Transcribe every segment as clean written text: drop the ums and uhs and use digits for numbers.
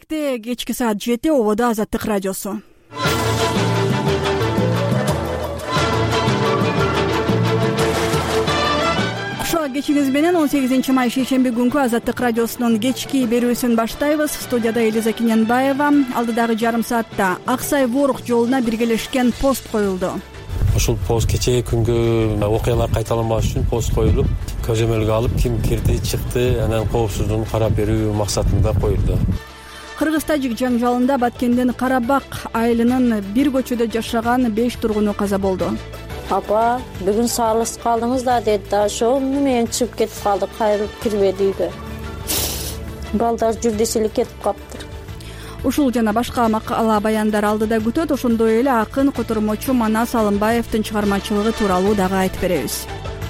Бишкекте кечки саат 7 ободо Азаттык радиосу. Кушак кечиңиз менен 18 май шейшемби күнкү Азаттык радиосунун кечки берүүсүн баштайбыз. Студияда Элиза Кененбаева. Алдыдагы жарым саатта Аксай-Ворук жолуна биргелешкен пост коюлду. Ушул пост кечеги күнгү окуялар кайталанбаш үчүн пост коюлуп, көзөмөлгө алып ким кирди, чыкты, анан коопсуздугун карап берүү максатында коюлду. Кыргыз-тажик жаңжалында Баткендин Карабак айылынын бир көчөдө жашаган 5 тургуну каза болду. Апа, бүгүн саалык калдыңыз да деди. Ошол менен чыгып кетип калдык, кайрылып кирбеди үйгө. Балдар жүрдөсүлүк кетип калыптыр. Ушул жана башка макала баяндар алдыда күтөт. Ошондой эле акын котормочу Манас Алымбаевдин чыгармачылыгы тууралуу дагы айтып беребиз.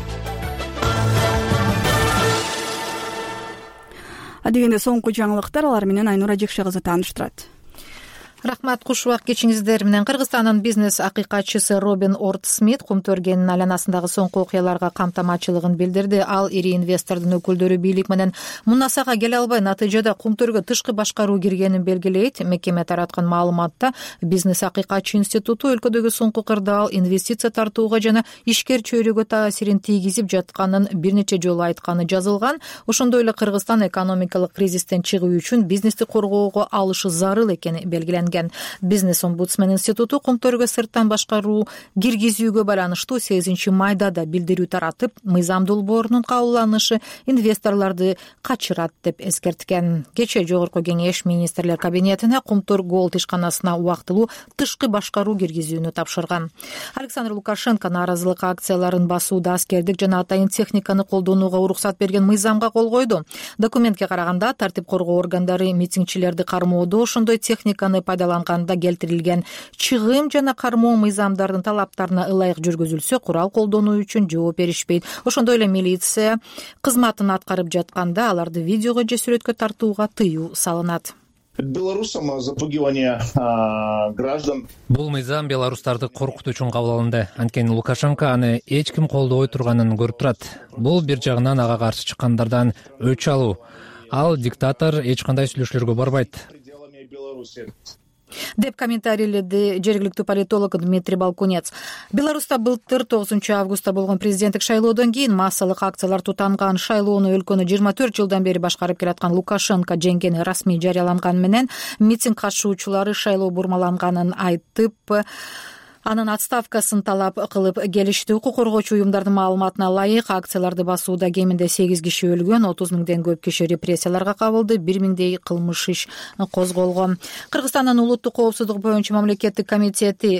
Адегенде соңку жаңылыктар, алар менен Айнура Жекше кызы тааныштырат. Рахмат, куш убак кечиңиздер менен. Кыргызстандын бизнес акыйкатчысы Робин Орд-Смит Кумтөргенин айланасындагы соңку окуяларга камтамачылыгын билдирди. Ал ири инвестордун өкүлдөрү бийлик менен мунасага келе албай, натыйжада Кумтөргө тышкы башкаруу киргенин белгилейт. Мекеме тараткан маалыматта бизнес акыйкатчы институту өлкөдөгү соңку кырдаал инвестиция тартууга жана ишкер чөйрөгө таасирин тийгизип жатканын бир нече жолу айтканы жазылган. Ошондой эле Кыргызстан экономикалык кризистен чыгуу үчүн бизнести коргоого алышы зарыл экени белгиленген. Бизнес-омбудсмен институту Кумтөргө сырттан башкаруу киргизүүгө байланыштуу 8 майда да билдирүү таратып, мыйзам долбоорунун кабылданышы инвесторлорду качырат деп эскерткен. Кечээ Жогорку Кеңеш министрлер кабинетине Кумтөр Голд ишканасына убактылуу тышкы башкаруу киргизүүнү тапшырган. Александр Лукашенко нааразылык акцияларын басууда аскердик жана атайын техниканы колдонууга уруксат берген мыйзамга кол койду. Документке караганда, тартип коргоо органдары митингчилерди кармоодо ошондой техниканы пайдаланганда келтирилген чыгым жана кармоо мыйзамдардын талаптарына ылайык жүргүзүлсө, курал колдонуу үчүн жооп беришпейт. Ошондой эле милиция кызматын аткарып жатканда аларды видеого же сүрөткө тартууга тыюу салынат. Белорусам запугивание граждан. Бул мыйзам белорустарды коркутуу үчүн кабыл алынды. Анткени Лукашенко аны эч ким колдобой турганын көрүп турат. Бул бир жагынан ага каршы чыккандардан өч алуу. Ал диктатор эч кандай сүйлөшүүлөргө барбайт деп комментарийледи жергиликтүү политолог Дмитрий Балкунец. Беларуста былтыр 9 августта болгон президенттик шайлоодон кийин массалык акциялар тутанган шайлоону өлкөнү 24 жылдан бери башкарып келаткан Лукашенко жеңгени расмий жарыяланган менен митинг катышуучулары шайлоо бурмаланганын айтып, анын отставкасын талап кылып келишти. Укук коргоочу уюмдардын маалыматына ылайык, акцияларды басууда кеминде 8 киши өлгөн, 30 миңден көп киши репрессияларга кабылды, 1 миңдей кылмыш иш козголгон. Кыргызстандын улуттук коопсуздук боюнча мамлекеттик комитети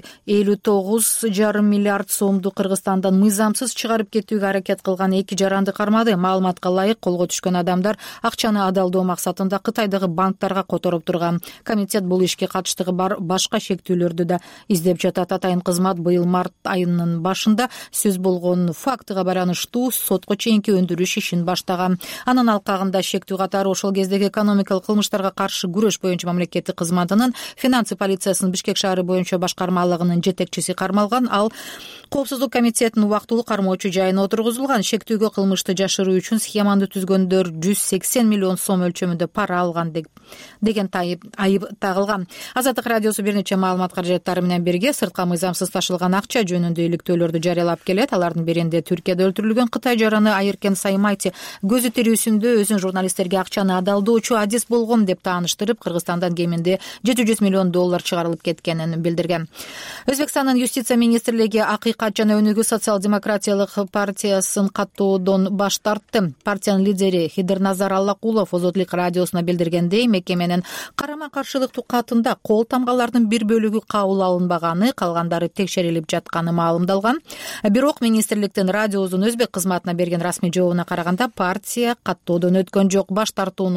59,5 миллиард сомду Кыргызстандан мыйзамсыз чыгарып кетүүгө аракет кылган 2 жаранды кармады. Маалыматка ылайык, колго түшкөн адамдар акчаны адалдоо максатында Кытайдагы банктарга которуп турган. Комитет бул ишке катыштыгы бар башка шектүүлөрдү да издеп жатат. Кызмат быйыл март айынын башында сөз болгон фактыга байланыштуу сотко чейинки өндүрүш ишин баштаган. Анын алкагында шектүү катары ошол кездеги экономикалык кылмыштарга каршы күрөш боюнча мамлекеттик кызматынын финансы полициясынын Бишкек шаары боюнча башкармалыгынын жетекчиси кармалган. Ал Коопсуздук комитетинин убактылуу кармоочу жайына отургузулган. Шектүүгө кылмышты жашыруу үчүн схеманы түзгөндөр 180 миллион сом өлчөмүндө пара алган деген айып тагылган. Азаттык радиосу бир нече маалымат каражаттары менен бирге сыртка мыйзамсыз ташылган акча жөнүндө иликтөөлөрдү жарыялап келет. Алардын биринде Түркияда өлтүрүлгөн Кытай жараны Айыркен Саймайти көзү тирүүсүндө өзүн журналисттерге акчаны адалдоочу Адис болгон деп тааныштырып, Кыргызстандан кеминде 700 миллион доллар чыгарылып кеткенин билдирген. Өзбекстандын юстиция министрлиги акыйкат жана өнүгүү социал-демократиялык партиясын каттоодон баш тартты. Партиянын лидери Хидерназар Аллакулов Озотлук радиосуна билдиргендей, мекеменин карама-каршылык катында кол тамгалардын бир бөлүгү кабыл алынбаганы, калгандары текшерилип жатканы маалымдалган. Бирок министрликтин радиосунун өзбек кызматына берген расмий жообуна караганда, партия каттоодон өткөн жок. Баш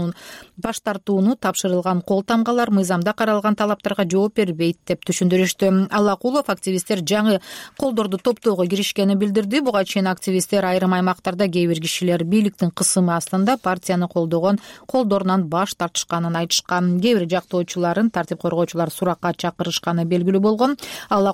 тартууну тапшырылган кол тамгалар мыйзамда каралган талаптарга жооп бербейт деп түшүндүрүштү. Аллакулов активисттер жаңы колдорду топтоого киришкенин билдирди. Буга чейин активисттер айрым аймактарда кээ бир кишилер бийликтин кысымы астында партияны колдогон колдорунан баш тартышканын айтышкан. Кээ бир жактоочуларын тартип коргоочулар суракка чакырышканы белгилүү болгон. Аллакулов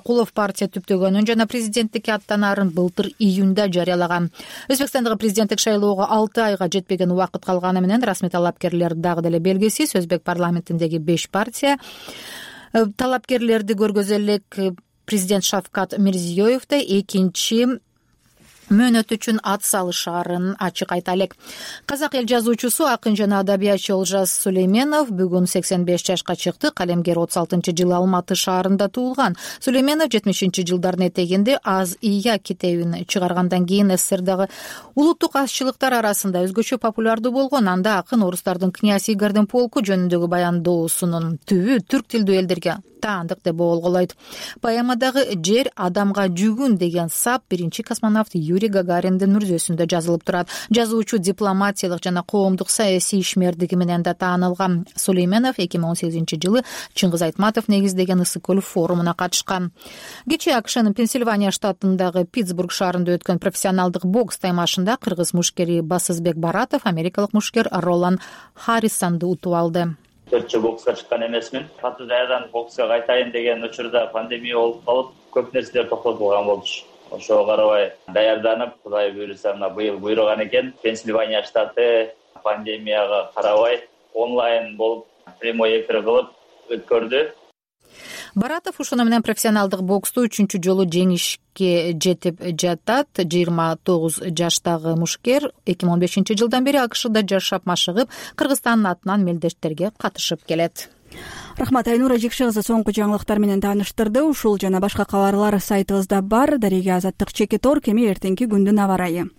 Кулов партия түптөгөнүн жана президенттикке аттанаарын былтыр июнда жарыялаган. Өзбекстандагы президенттик шайлоого 6 айга жетпеген убакыт калганы менен расмий талапкерлер дагы деле белгисиз. Өзбек парламентиндеги 5 партия талапкерлерди көргөзө элек. Президент Шавкат Мирзиёевди экинчи мөөнөт үчүн ат салышаарын ачык айта элек. Казак эл жазуучусу, акын жана адабиятчы Олжас Сулейменов бүгүн 85 жашка чыкты. Калемгер 36-жылы Алматы шаарында туулган. Сулейменов 70-жылдардын этегинде Аз ия китебин чыгаргандан кийин СССРдагы улуттук азчылыктар арасында өзгөчө популярдуу болгон. Анда акын орустардын князь Игорьдун полку жөнүндөгү баяндоосунун түбү түрк тилдүү элдерге таандык деп болголойт. Поэмадагы жер адамга жүгүн деген сап биринчи космонавт Юрий Гагариндин мүрзөсүндө жазылып турат. Жазуучу дипломатиялык жана коомдук саясий ишмердиги менен да таанылган. Сулейменов 2018-жылы Чыңгыз Айтматов негиздеген Ысык көл форумуна катышкан. Кечээ АКШнын Пенсильвания штатындагы Питтсбург шаарында өткөн профессионалдык бокс таймашында кыргыз мушкери Басызбек Баратов америкалык мушкер Ролан Харрисонду утуп алды. 4 жыл бокска чыккан эмесмин. Катуу даярданып бокска кайтайын деген учурда пандемия болуп калып, көп нерселер токтотулган болчу. Ошого карабай даярданып, Кудай буйруса, быйыл буйруган экен. Пенсильвания штаты пандемияга карабай онлайн болуп, прямой эфир кылып өткөрдү. Баратов ушуну менен профессионалдык боксту 3-чү жолу жеңишке жетип жатат. 29 жаштагы мушкер 2015-жылдан бери АКШда жашап машыгып, Кыргызстандын атынан мелдештерге катышып келет. Рахмат, Айнура Жекшегизди соңку жаңылыктар менен тааныштырды. Ушул жана башка кабарлар сайтыбызда бар. Дареге Азаттык Чекитор, кеми эртеңки күндүн аба ырайы.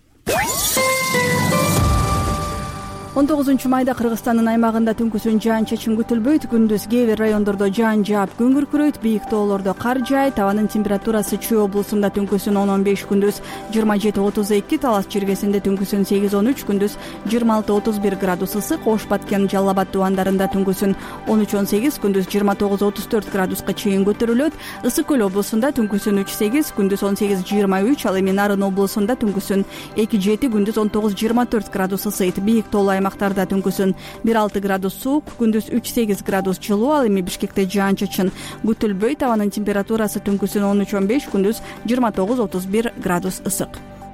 19-майда Кыргызстандын аймагында түнкүсүн жаан-чачын күтүлбөйт. Күндүз кээ бир райондордо жаан жаап, күн күркүрөйт. Бийик тоолордо кар жаайт. Абанын температурасы Чүй облусунда түнкүсүн 10-15, күндүз 27-32, Талас Чиргесинде түнкүсүн 8-13, күндүз 26-31 градус ысык. Ош, Баткен, Жалал Абад тубандарында түнкүсүн 13-18, күндүз 29-34 градуска чейин көтөрүлөт. Ысык көл облусунда түнкүсүн 3-8, күндүз 18-23, ал эми Нарын облусунда түнкүсүн 2-7, күндүз 19-24 градус ысыйт. Бийик тоолуу аймактарда түнкүсүн 1-6 градус суук, күндүз 3-8 градус жылуу. Ал эми Бишкекте жаан-чачын күтүлбөйт. Абанын температурасы түнкүсүн 13-15, күндүз 29-31 градус ысык.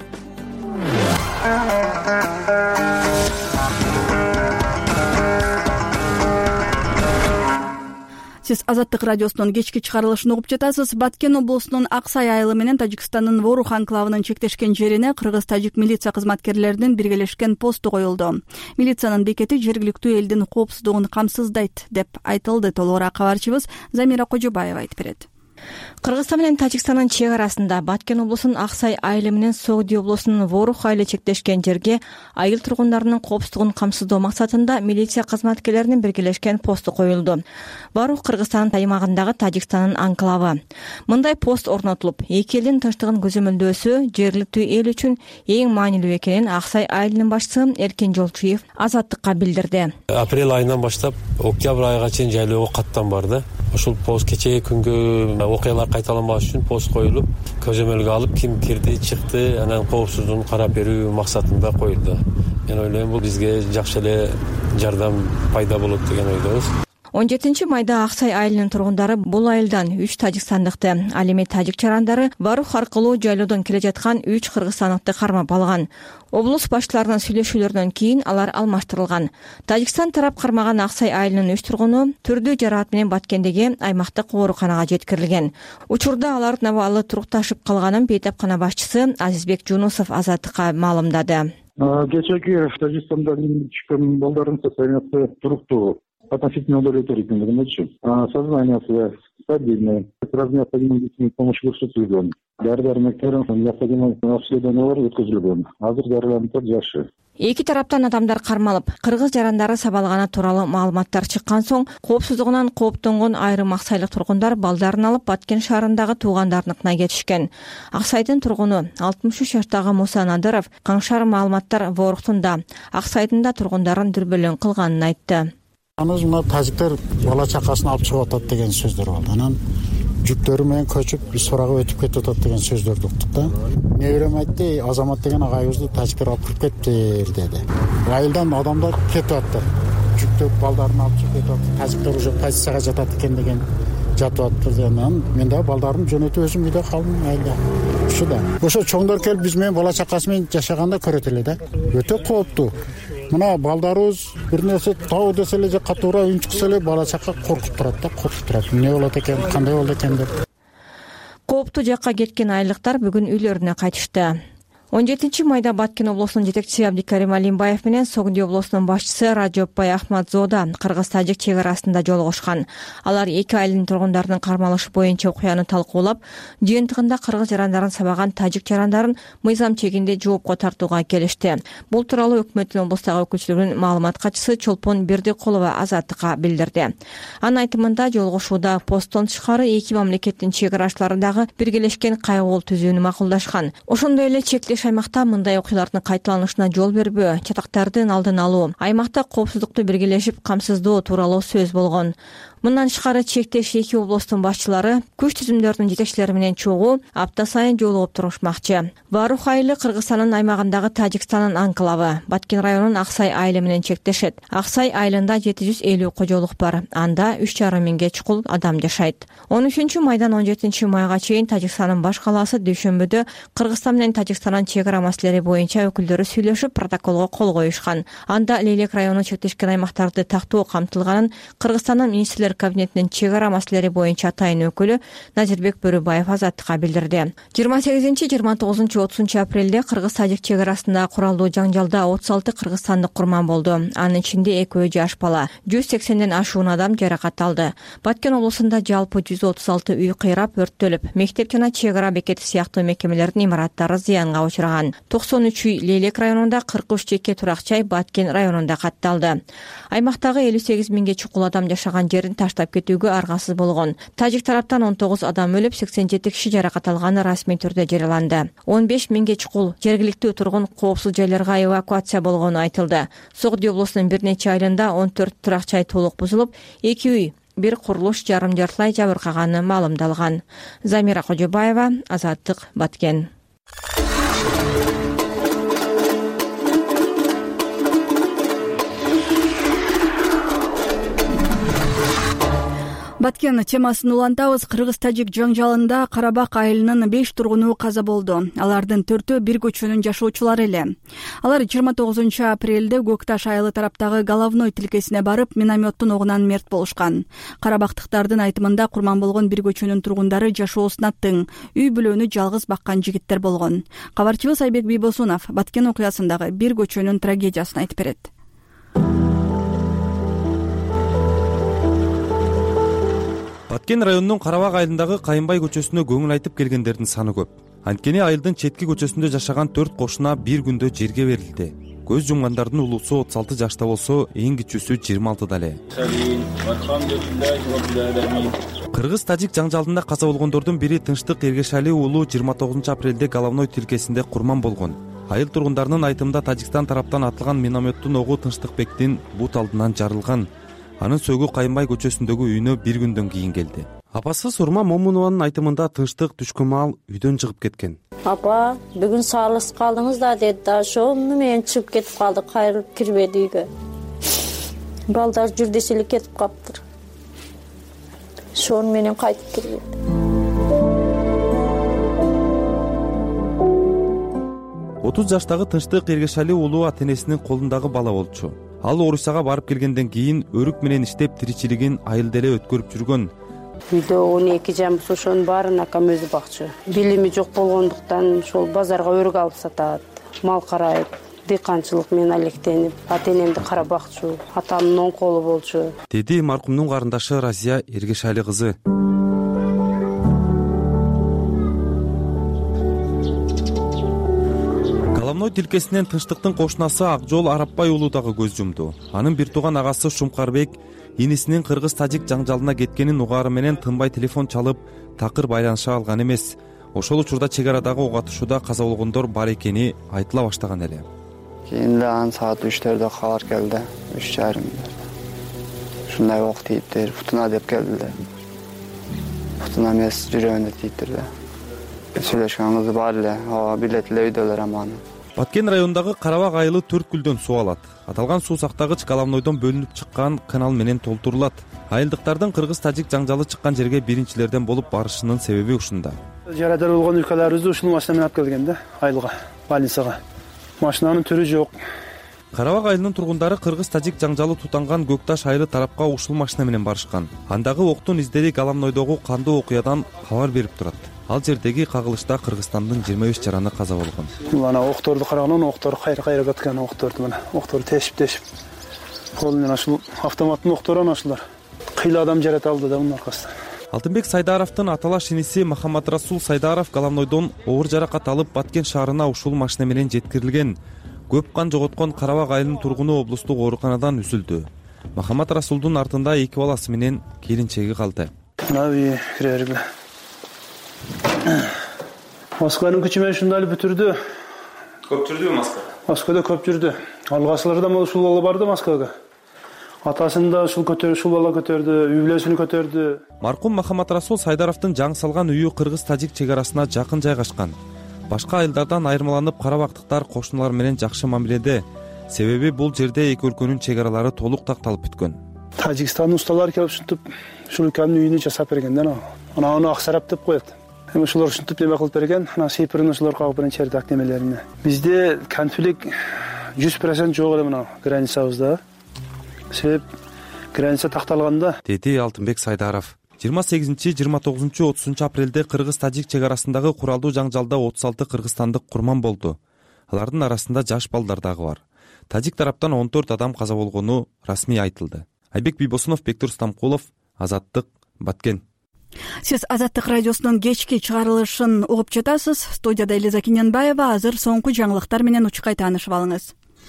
Сиз Азаттык радиосунун кечки чыгарылышын угуп жатасыз. Баткен облусунун Аксай айылы менен Тажикстандын Ворух анклавынын чектешкен жерине кыргыз-тажик милиция кызматкерлеринин биргелешкен посту коюлду. Милициянын бекети жергиликтүү элдин коопсуздугун камсыздайт деп айтылды. Толугураак кабарчыбыз Замира Кожобаева айтып берет. Кыргызстан менен Тажикстандын чек арасында Баткен облусунун Аксай айылы менен Согди облусунун Ворух айылы чектешкен жерге айыл тургундарынын коопсуздугун камсыздоо максатында милиция кызматкерлеринин биргелешкен посту коюлду. Ворух Кыргызстандын аймагындагы Тажикстандын анклавы. Мындай пост орнотулуп, эки элдин тынчтыгын көзөмөлдөөсү жергиликтүү эл үчүн эң маанилүү экенин Аксай айылынын башчысы Эркин Жолчуев Азаттыкка билдирди. Апрель айынан баштап октябрь айга чейин жайлоого каттан барды. Ошол пост кечээ күнгө окуялар кайталанбаш үчүн пост коюлуп, көзөмөлгө алып, ким кирди, чыкты, анан коопсуздугун карап берүү максатында коюлду. Мен ойлойм, бул бизге жакшы эле жардам пайда болот деген ойдобуз. 17-майда Аксай айылынын тургундары бул айылдан 3 тажикстандыкты, ал эми тажик чарандары Ворух аркылуу жайлоодон келе жаткан 3 кыргызстандыкты кармап алган. Облус башчыларынын сүйлөшүүлөрүнөн кийин алар алмаштырылган. Тажикстан тарап кармаган Аксай айылынын 3 тургуну түрдүү жараат менен Баткендеги аймактык ооруканага жеткирилген. Учурда алардын абалы турукташып калганын бейтапкана башчысы Азизбек Жунусов Азаттыкка маалымдады. Кечээки Тажикстанда чыккан балдардын состояниясы туруктуу. Относительно удовлетворительныйчи. Сознание стабильное. Сразу необходимую медицинскую помощь көрсөтүлгөн. Дары-дармектер необходимый обследованиялар өткөзүлгөн. Азыр дарыланып жакшы. Эки тараптан адамдар кармалып, кыргыз жарандары сабалганы тууралуу маалыматтар чыккан соң, коопсуздугунан кооптонгон айрым аксайлык тургундар балдарын алып Баткен шаарындагы туугандарыныкына кетишкен. Аксайдын тургуну 63 жаштагы Муса Надыров каңшар маалыматтар Ворухтунда, Аксайдын да тургундарын дүрбөлөң кылганын айтты. Аныз мына тажиктер бала чакасын алып чыгып атат деген сөздөр болду. Анан жүктөрү менен көчүп сурага өтүп кетип атат деген сөздөрдү уктук да. Неберем айтты, Азамат деген агайыбызды тажиктер алып кирип кетиптир деди. Айылдан адамдар кетип атты. Жүктөр балдарын алып чыгып кетип атты. Тажиктер уже позицияга жатат экен деген жатып атты. Анан мен дагы балдарымды жөнөтүп өзүм үйдө калдым. Ушул да. Ошо чоңдор келип биз менен бала чакасы менен жашаганда көрөт эле да. Өтө кооптуу. Мына балдарыбыз бир нерсе тоо десе эле же катуура үн чыкса эле бала чака коркуп турат да, коркуп турат. Эмне болот экен, кандай болду экен деп. Кооптуу жакка кеткен айлыктар бүгүн үйлөрүнө кайтышты. 17 майда Баткен облусунун жетекчиси Абдикарим Алимбаев менен Согди облусунун башчысы Раджопбай Ахмадзода кыргыз-тажик чек арасында жолугушкан. Алар эки айылдын тургундарынын кармалышы боюнча окуяны талкуулап, жыйынтыгында кыргыз жарандарын сабаган тажик жарандарын мыйзам чегинде жоопко тартууга келишти. Бул тууралуу өкмөттүн облустагы өкүлчүлүгүнүн маалымат катчысы Чолпон Бердикулова Азаттыкка билдирди. Анын айтымында жолугушууда посттон тышкары эки мамлекеттин чек арачыларындагы биргелешкен кайгыл түзүүнү макулдашкан. Ошондой эле чектеш аймакта мындай окуялардын кайталанышына жол бербөө, чатактардын алдын алуу, аймакта коопсуздукту биргелешип камсыздоо тууралуу сөз болгон. Мындан тышкары чектеш эки облустун башчылары күч түзүмдөрүнүн жетекчилери менен чогуу апта сайын жолугуп турушмакчы. Варух айылы Кыргызстандын аймагындагы Тажикстандын анклавы. Баткен районунун Аксай айылы менен чектешет. Аксай айылында 750 кожолук бар. Анда 3,5 миңге чукул адам жашайт. 13 майдан 17 майга чейин Тажикстандын баш калаасы Дүйшөмбүдө Кыргызстан менен Тажикстандын чек ара маселелери боюнча өкүлдөрү сүйлөшүп, протоколго кол коюшкан. Анда Лейлек району чектешкен аймактарды тактоо камтылганын Кыргызстандын министрлер кабинетинин чек ара маселелери боюнча атайын өкүлү Назирбек Бөрүбаев Азаттыкка билдирди. 28, 29, 30 апрелде Кыргыз-тажик чек арасында куралдуу жаңжалда 36 кыргызстандык курман болду. Анын ичинде 2 жаш бала, 180ден ашуун адам жаракат алды. Баткен облусунда жалпы 136 үй кыйрап, өрттөлүп, мектеп жана чек ара бекети сыяктуу мекемелердин имараттары зыянга учураган. 93 үй Лейлек районунда, 43 жеке турак-жай Баткен районунда катталды. Аймактагы 58 миңге чукул адам жашаган жерин таштап кетүүгө аргасыз болгон. Тажик тараптан 19 адам өлүп, 87 киши жаракат алганы расмий түрдө жарыяланды. 15 миңге чукул жергиликтүү тургун коопсуз жайларга эвакуация болгону айтылды. Согди облусунун бир нече айылында 14 турак-жай толук бузулуп, 2 үй, бир курулуш жарым-жартылай жабыркаганы маалымдалган. Замира Кожобаева, Азаттык, Баткен. Баткен темасын улантабыз. Кыргыз-тажик жаңжалында Карабак айылынын 5 тургуну каза болду. Алардын 4-өө бир көчөнүн жашоочулары эле. Алар 29 апрелде Көкташ айылы тараптагы головной тилкесине барып, минометтун огунан мерт болушкан. Карабактыктардын айтымында курман болгон бир көчөнүн тургундары жашоосуна тең, үй бүлөнү жалгыз баккан жигиттер болгон. Кабарчыбыз Айбек Бийбосунов Баткен окуясындагы бир көчөнүн трагедиясын айтып берет. Баткен районунун Карабак айылындагы Кайынбай көчөсүнө көңүл айтып келгендердин саны көп. Анткени айылдын четки көчөсүндө жашаган 4 кошуна бир күндө жерге берилди. Көз жумгандардын улуусу 36 жашта болсо, эң кичүүсү 26 эле. Кыргыз-тажик жаңжалында каза болгондордун бири Тынчтык Эргешали уулу 29 апрелде головной тилкесинде курман болгон. Айыл тургундарынын айтымында Тажикстан тараптан атылган минометтун огу Тынчтыкбектин бут алдынан жарылган. Анын сөгү Кайынбай көчөсүндөгү үйүнө бир күндөн кийин келди. Апасы Сурма Момунованын айтымында Тынчтык түшкөн маал үйдөн чыгып кеткен. Апа, бүгүн салыс калдыңыз да деди да, ошол менен чыгып кетип калды, кайрылып кирбеди үйгө. Балдар жүрдөсү эле кетип калыптыр. Ошол менен кайтып кирбеди. Отуз жаштагы Тынчтык Эргешали уулу ата-энесинин колундагы бала болчу. Ал Орусияга барып келгенден кийин өрүк менен иштеп тиричилигин айылда эле өткөрүп жүргөн. Үйдө 12 жан болсо ошонун баарын акам өзү бакчу. Билими жок болгондуктан ошол базарга өрүк алып сатат, мал карайт, дыйканчылык менен алектенип, ата-энемди карап бакчу, атамдын оң колу болчу. Деди маркумдун карындашы Разия Эргешали кызы. Головной тилкесинен Тынчтыктын кошунасы Акжол Арапбай уулу дагы көз жумду. Анын бир тууган агасы Шумкарбек инисинин кыргыз-тажик жаңжалына кеткенин угаары менен тынбай телефон чалып, такыр байланыша алган эмес. Ошол учурда чек арадагы ок атышууда каза болгондор бар экени айтыла баштаган эле. Кийин ан саат 3-төрдө кабар келди, 3:30. Ушундай ок тийиптир, бутуна деп келди. Бутуна эмес, жүрөгүнө тийиптир да. Сүйлөшкөн кызы бар эле, ооба билет эле үйдөлөр аман. Баткен районундагы Карабак айылы 4 гүлдөн суу алат. Аталган суу сактагыч Головнойдон бөлүнүп чыккан канал менен толтурулат. Айылдыктардын кыргыз-тажик жаңжалы чыккан жерге биринчилерден болуп барышынын себеби ушунда. Жарадар болгон өлкөлөрүбүздү ушул машина менен алып келген да, айылга, больницага. Машинанын түрү жок. Карабак айылынын тургундары кыргыз-тажик жаңжалы тутанган Көкташ айылы тарапка ушул машина менен барышкан. Андагы октун издери Головнойдогу кандуу окуядан кабар берип турат. Ал жердеги кагылышта Кыргызстандын 25 жараны каза болгон. Мына окторду караганда, октор кайра кеткен окторду мына, октор тешип. Кол менен ушул автоматтын октору ушулар. Кыйла адам жарат алды да мунун аркасында. Алтынбек Сайдаровдун аталаш иниси Махаматрасул Сайдаров Головнойдон оор жаракат алып Баткен шаарына ушул машина менен жеткирилген. Көп кан жоготкон Карабак айылынын тургуну облустук ооруканадан үзүлдү. Махаматрасулдун артында 2 баласы менен келинчеги калды. Мына кирерге. Москванын күчү менен ушундай бүтүрдү. Көп жүрдүбү Москва? Москвада көп жүрдү. Алгачыларда ушул бала барды Москвага. Атасын да ушул бала көтөрдү, үй бүлөсүн көтөрдү. Маркум Махаматрасул Сайдаровдун жаң салган үйү кыргыз-тажик чек арасына жакын жайгашкан. Башка айылдардан айырмаланып карабактыктар кошуналар менен жакшы мамиледе. Себеби бул жерде эки өлкөнүн чек аралары толук такталып бүткөн. Тажикстандын усталары келип ушинтип ушул өлкөнүн үйүнү жасап берген да. Аны аксарап деп коет. Ушулар ушинтип неме кылып берген, сейпирин ушулар кагып берген чердак немелерине. Бизде конфликт 100% жок эле мына границабызда. Себеп граница такталганда, деди Алтынбек Сайдаров. 28-29-30 апрелде кыргыз-тажик чек арасындагы куралдуу жаңжалда 36 кыргызстандык курман болду. Алардын арасында жаш балдар дагы бар. Тажик тараптан 14 адам каза болгону расмий айтылды. Айбек Бийбосунов, Бектур Стамкулов, Азаттык, Баткен. Сиз Азаттык радиосунун кечки чыгарылышын угуп жатасыз. Студияда Элиза Кененбаева. Азыр соңку жаңылыктар менен учкай таанышып алыңыз.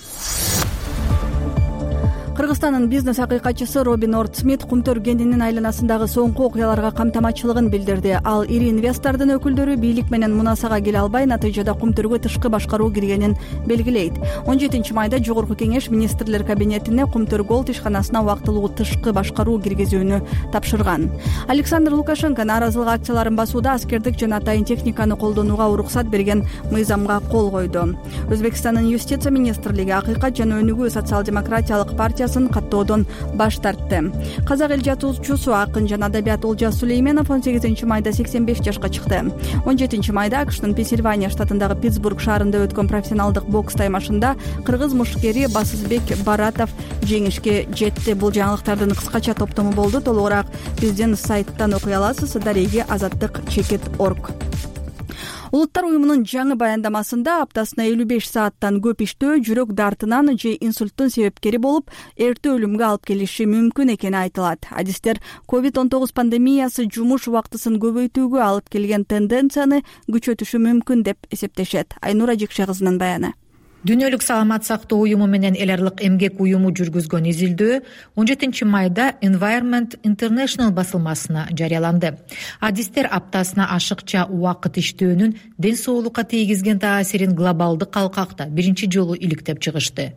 Кыргызстандын бизнес акыйкатчысы Робин Ортсмит Кумтөр кентинин айланасындагы соңку окуяларга камтамачылыгын билдирди. Ал ири инвестордун өкүлдөрү бийлик менен мунасага келе албай, натыйжада Кумтөргө тышкы башкаруу киргенин белгилейт. 17 майда Жогорку Кеңеш министрлер кабинетине Кумтөр Голд ишканасына убактылуу тышкы башкаруу киргизүүнү тапшырган. Александр Лукашенко нааразылык акцияларын басууда аскердик жана атайын техниканы колдонууга уруксат берген мыйзамга кол койду. Өзбекстандын юстиция министрлиги акыйкат жана өнүгүү социал-демократиялык партия каттоодон баш тартты. Казак эл жазуучусу, акын жана адабият Олжас Сүлейменов 18 майда 85 жашка чыкты. 17 майда АКШтын Пенсильвания штатындагы Питтсбург шаарында өткөн профессионалдык бокс таймашында кыргыз мушкери Басызбек Баратов жеңишке жетти. Бул жаңылыктардын кыскача топтому болду. Толугураак биздин сайттан окуй аласыз. Дареги-Азаттык-org. Улуттар уюмунун жаңы баяндамасында аптасына 55 сааттан көп иштөө жүрөк дартынан же инсульттун себепкери болуп, эрте өлүмгө алып келиши мүмкүн экени айтылат. Адистер COVID-19 пандемиясы жумуш убактысын көбөйтүүгө алып келген тенденцияны күчөтүшү мүмкүн деп эсептешет. Айнура Жекше кызынын баяны. Дүйнөлүк саламат сактоо уюму менен эл аралык эмгек уюму жүргүзгөн изилдөө 17 майда Environment International басылмасына жарыяланды. Адистер аптасына ашыкча убакыт иштөөнүн ден соолукка тийгизген таасирин глобалдык калкакта биринчи жолу иликтеп чыгышты.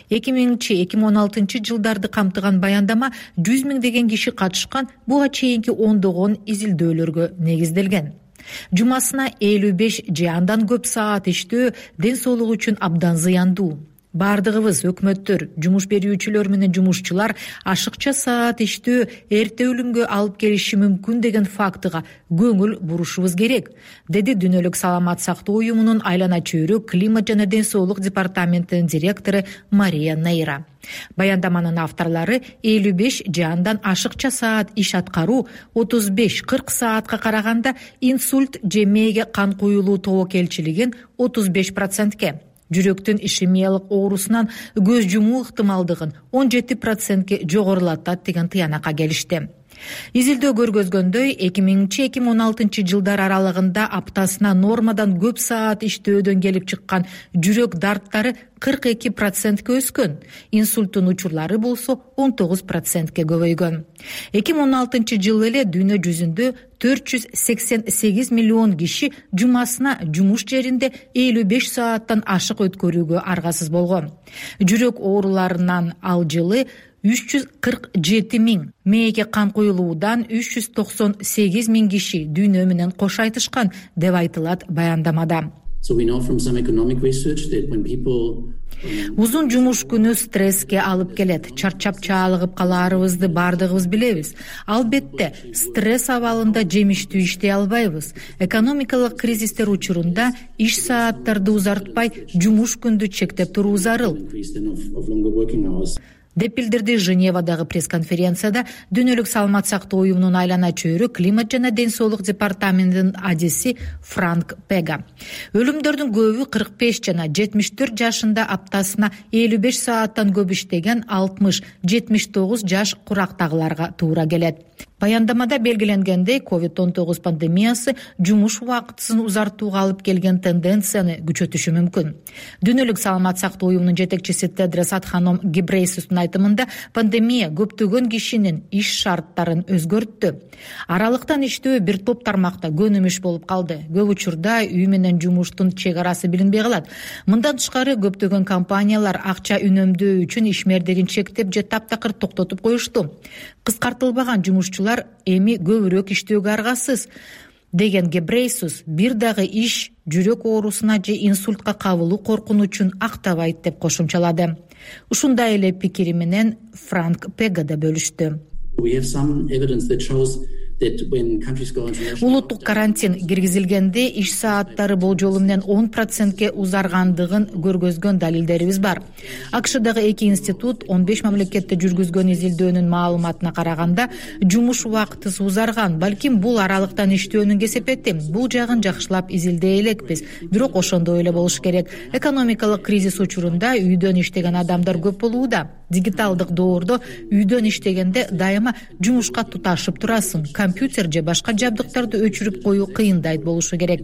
2000-2016 жылдарды камтыган баяндама 100 миңдеген киши катышкан, буга чейинки ондогон изилдөөлөргө негизделген. Жумасына 55 же андан көп саат иштөө ден соолук үчүн абдан зыяндуу. Бардыгыбыз, өкмөттөр, жумуш берүүчүлөр менен жумушчулар ашыкча саат иштөө эрте өлүмгө алып келиши мүмкүн деген фактыга көңүл бурушубуз керек, деди Дүйнөлүк саламат сактоо уюмунун айлана чөйрө климат жана ден соолук департаментинин директору Мария Нейра. Баяндаманын авторлары 55 же андан ашыкча саат иш аткаруу 35-40 саатка караганда инсульт же мээге кан куюлуу тобокелчилигин 35%ке, жүрөктүн ишемиялык оорусунан көз жумуу ыктымалдыгын 17%ке жогорулатат деген тыянакка келишти. Изилдөө көргөзгөндөй 2000-2016 жылдар аралыгында аптасына нормадан көп саат иштөөдөн келип чыккан жүрөк дарттары 42%ке өскөн, инсульттун учурлары болсо 19%ке көбөйгөн. 2016 жылы эле дүйнө жүзүндө 488 миллион киши жумасына жумуш жеринде 55 сааттан ашык өткөрүүгө аргасыз болгон. Жүрөк ооруларынан ал жылы 347 миң, мээге кан куюлуудан 398 миң киши дүйнө менен кош айтышкан деп айтылат баяндамада. Узун жумуш күнү стресске алып келет. Чарчап чаалыгып калаарыбызды бардыгыбыз билебиз. Албетте, стресс абалында жемиштүү иштей албайбыз. Экономикалык кризистер учурунда иш сааттарды узартпай, жумуш күндү чектеп туруу зарыл, деп билдирди Женевадагы пресс-конференцияда Дүйнөлүк саламат сактоо уюмунун айлана чөйрө климат жана ден соолук департаментинин адиси Франк Пега. Өлүмдөрдүн көбү 45 жана 74 жашында аптасына 55 сааттан көп иштеген 60-79 жаш курактагыларга туура келет. Баяндамада белгиленгендей, COVID-19 пандемиясы жумуш убактысын узартууга алып келген тенденцияны күчөтүшү мүмкүн. Дүйнөлүк саламат сактоо уюмунун жетекчиси Тедрос Адханом Гебрейсустун айтымында, пандемия көптөгөн кишинин иш шарттарын өзгөрттү. Аралыктан иштөө бир топ тармакта көнүмүш болуп калды. Көп учурда үй менен жумуштун чек арасы билинбей калат. Мындан тышкары көптөгөн компаниялар акча үнөмдөө үчүн ишмердигин чектеп же таптакыр токтотуп коюшту. Кыскартылбаган жумушчулар эми көбүрөөк иштөөгө аргасыз, деген Гебрейсус бир дагы иш жүрөк оорусуна же инсультка кабылуу коркунучун актабайт деп кошумчалады. Ушундай эле пикири менен Франк Пега да бөлүштү. Улуттук карантин киргизилгенде иш сааттары болжолу менен 10%ке узаргандыгын көргөзгөн далилдерибиз бар. АКШдагы 2 институт 15 мамлекетте жүргүзгөн изилдөөнүн маалыматына караганда жумуш убактысы узарган. Балким бул аралыктан иштөөнүн кесепети. Бул жагын жакшылап изилдей элекпиз. Бирок ошондой эле болуш керек. Экономикалык кризис учурунда үйдөн иштеген адамдар көп болууда. Дигиталдык доордо үйдөн иштегенде дайыма жумушка туташып турасың. Компьютер же башка жабдыктарды өчүрүп коюу кыйындайт болушу керек.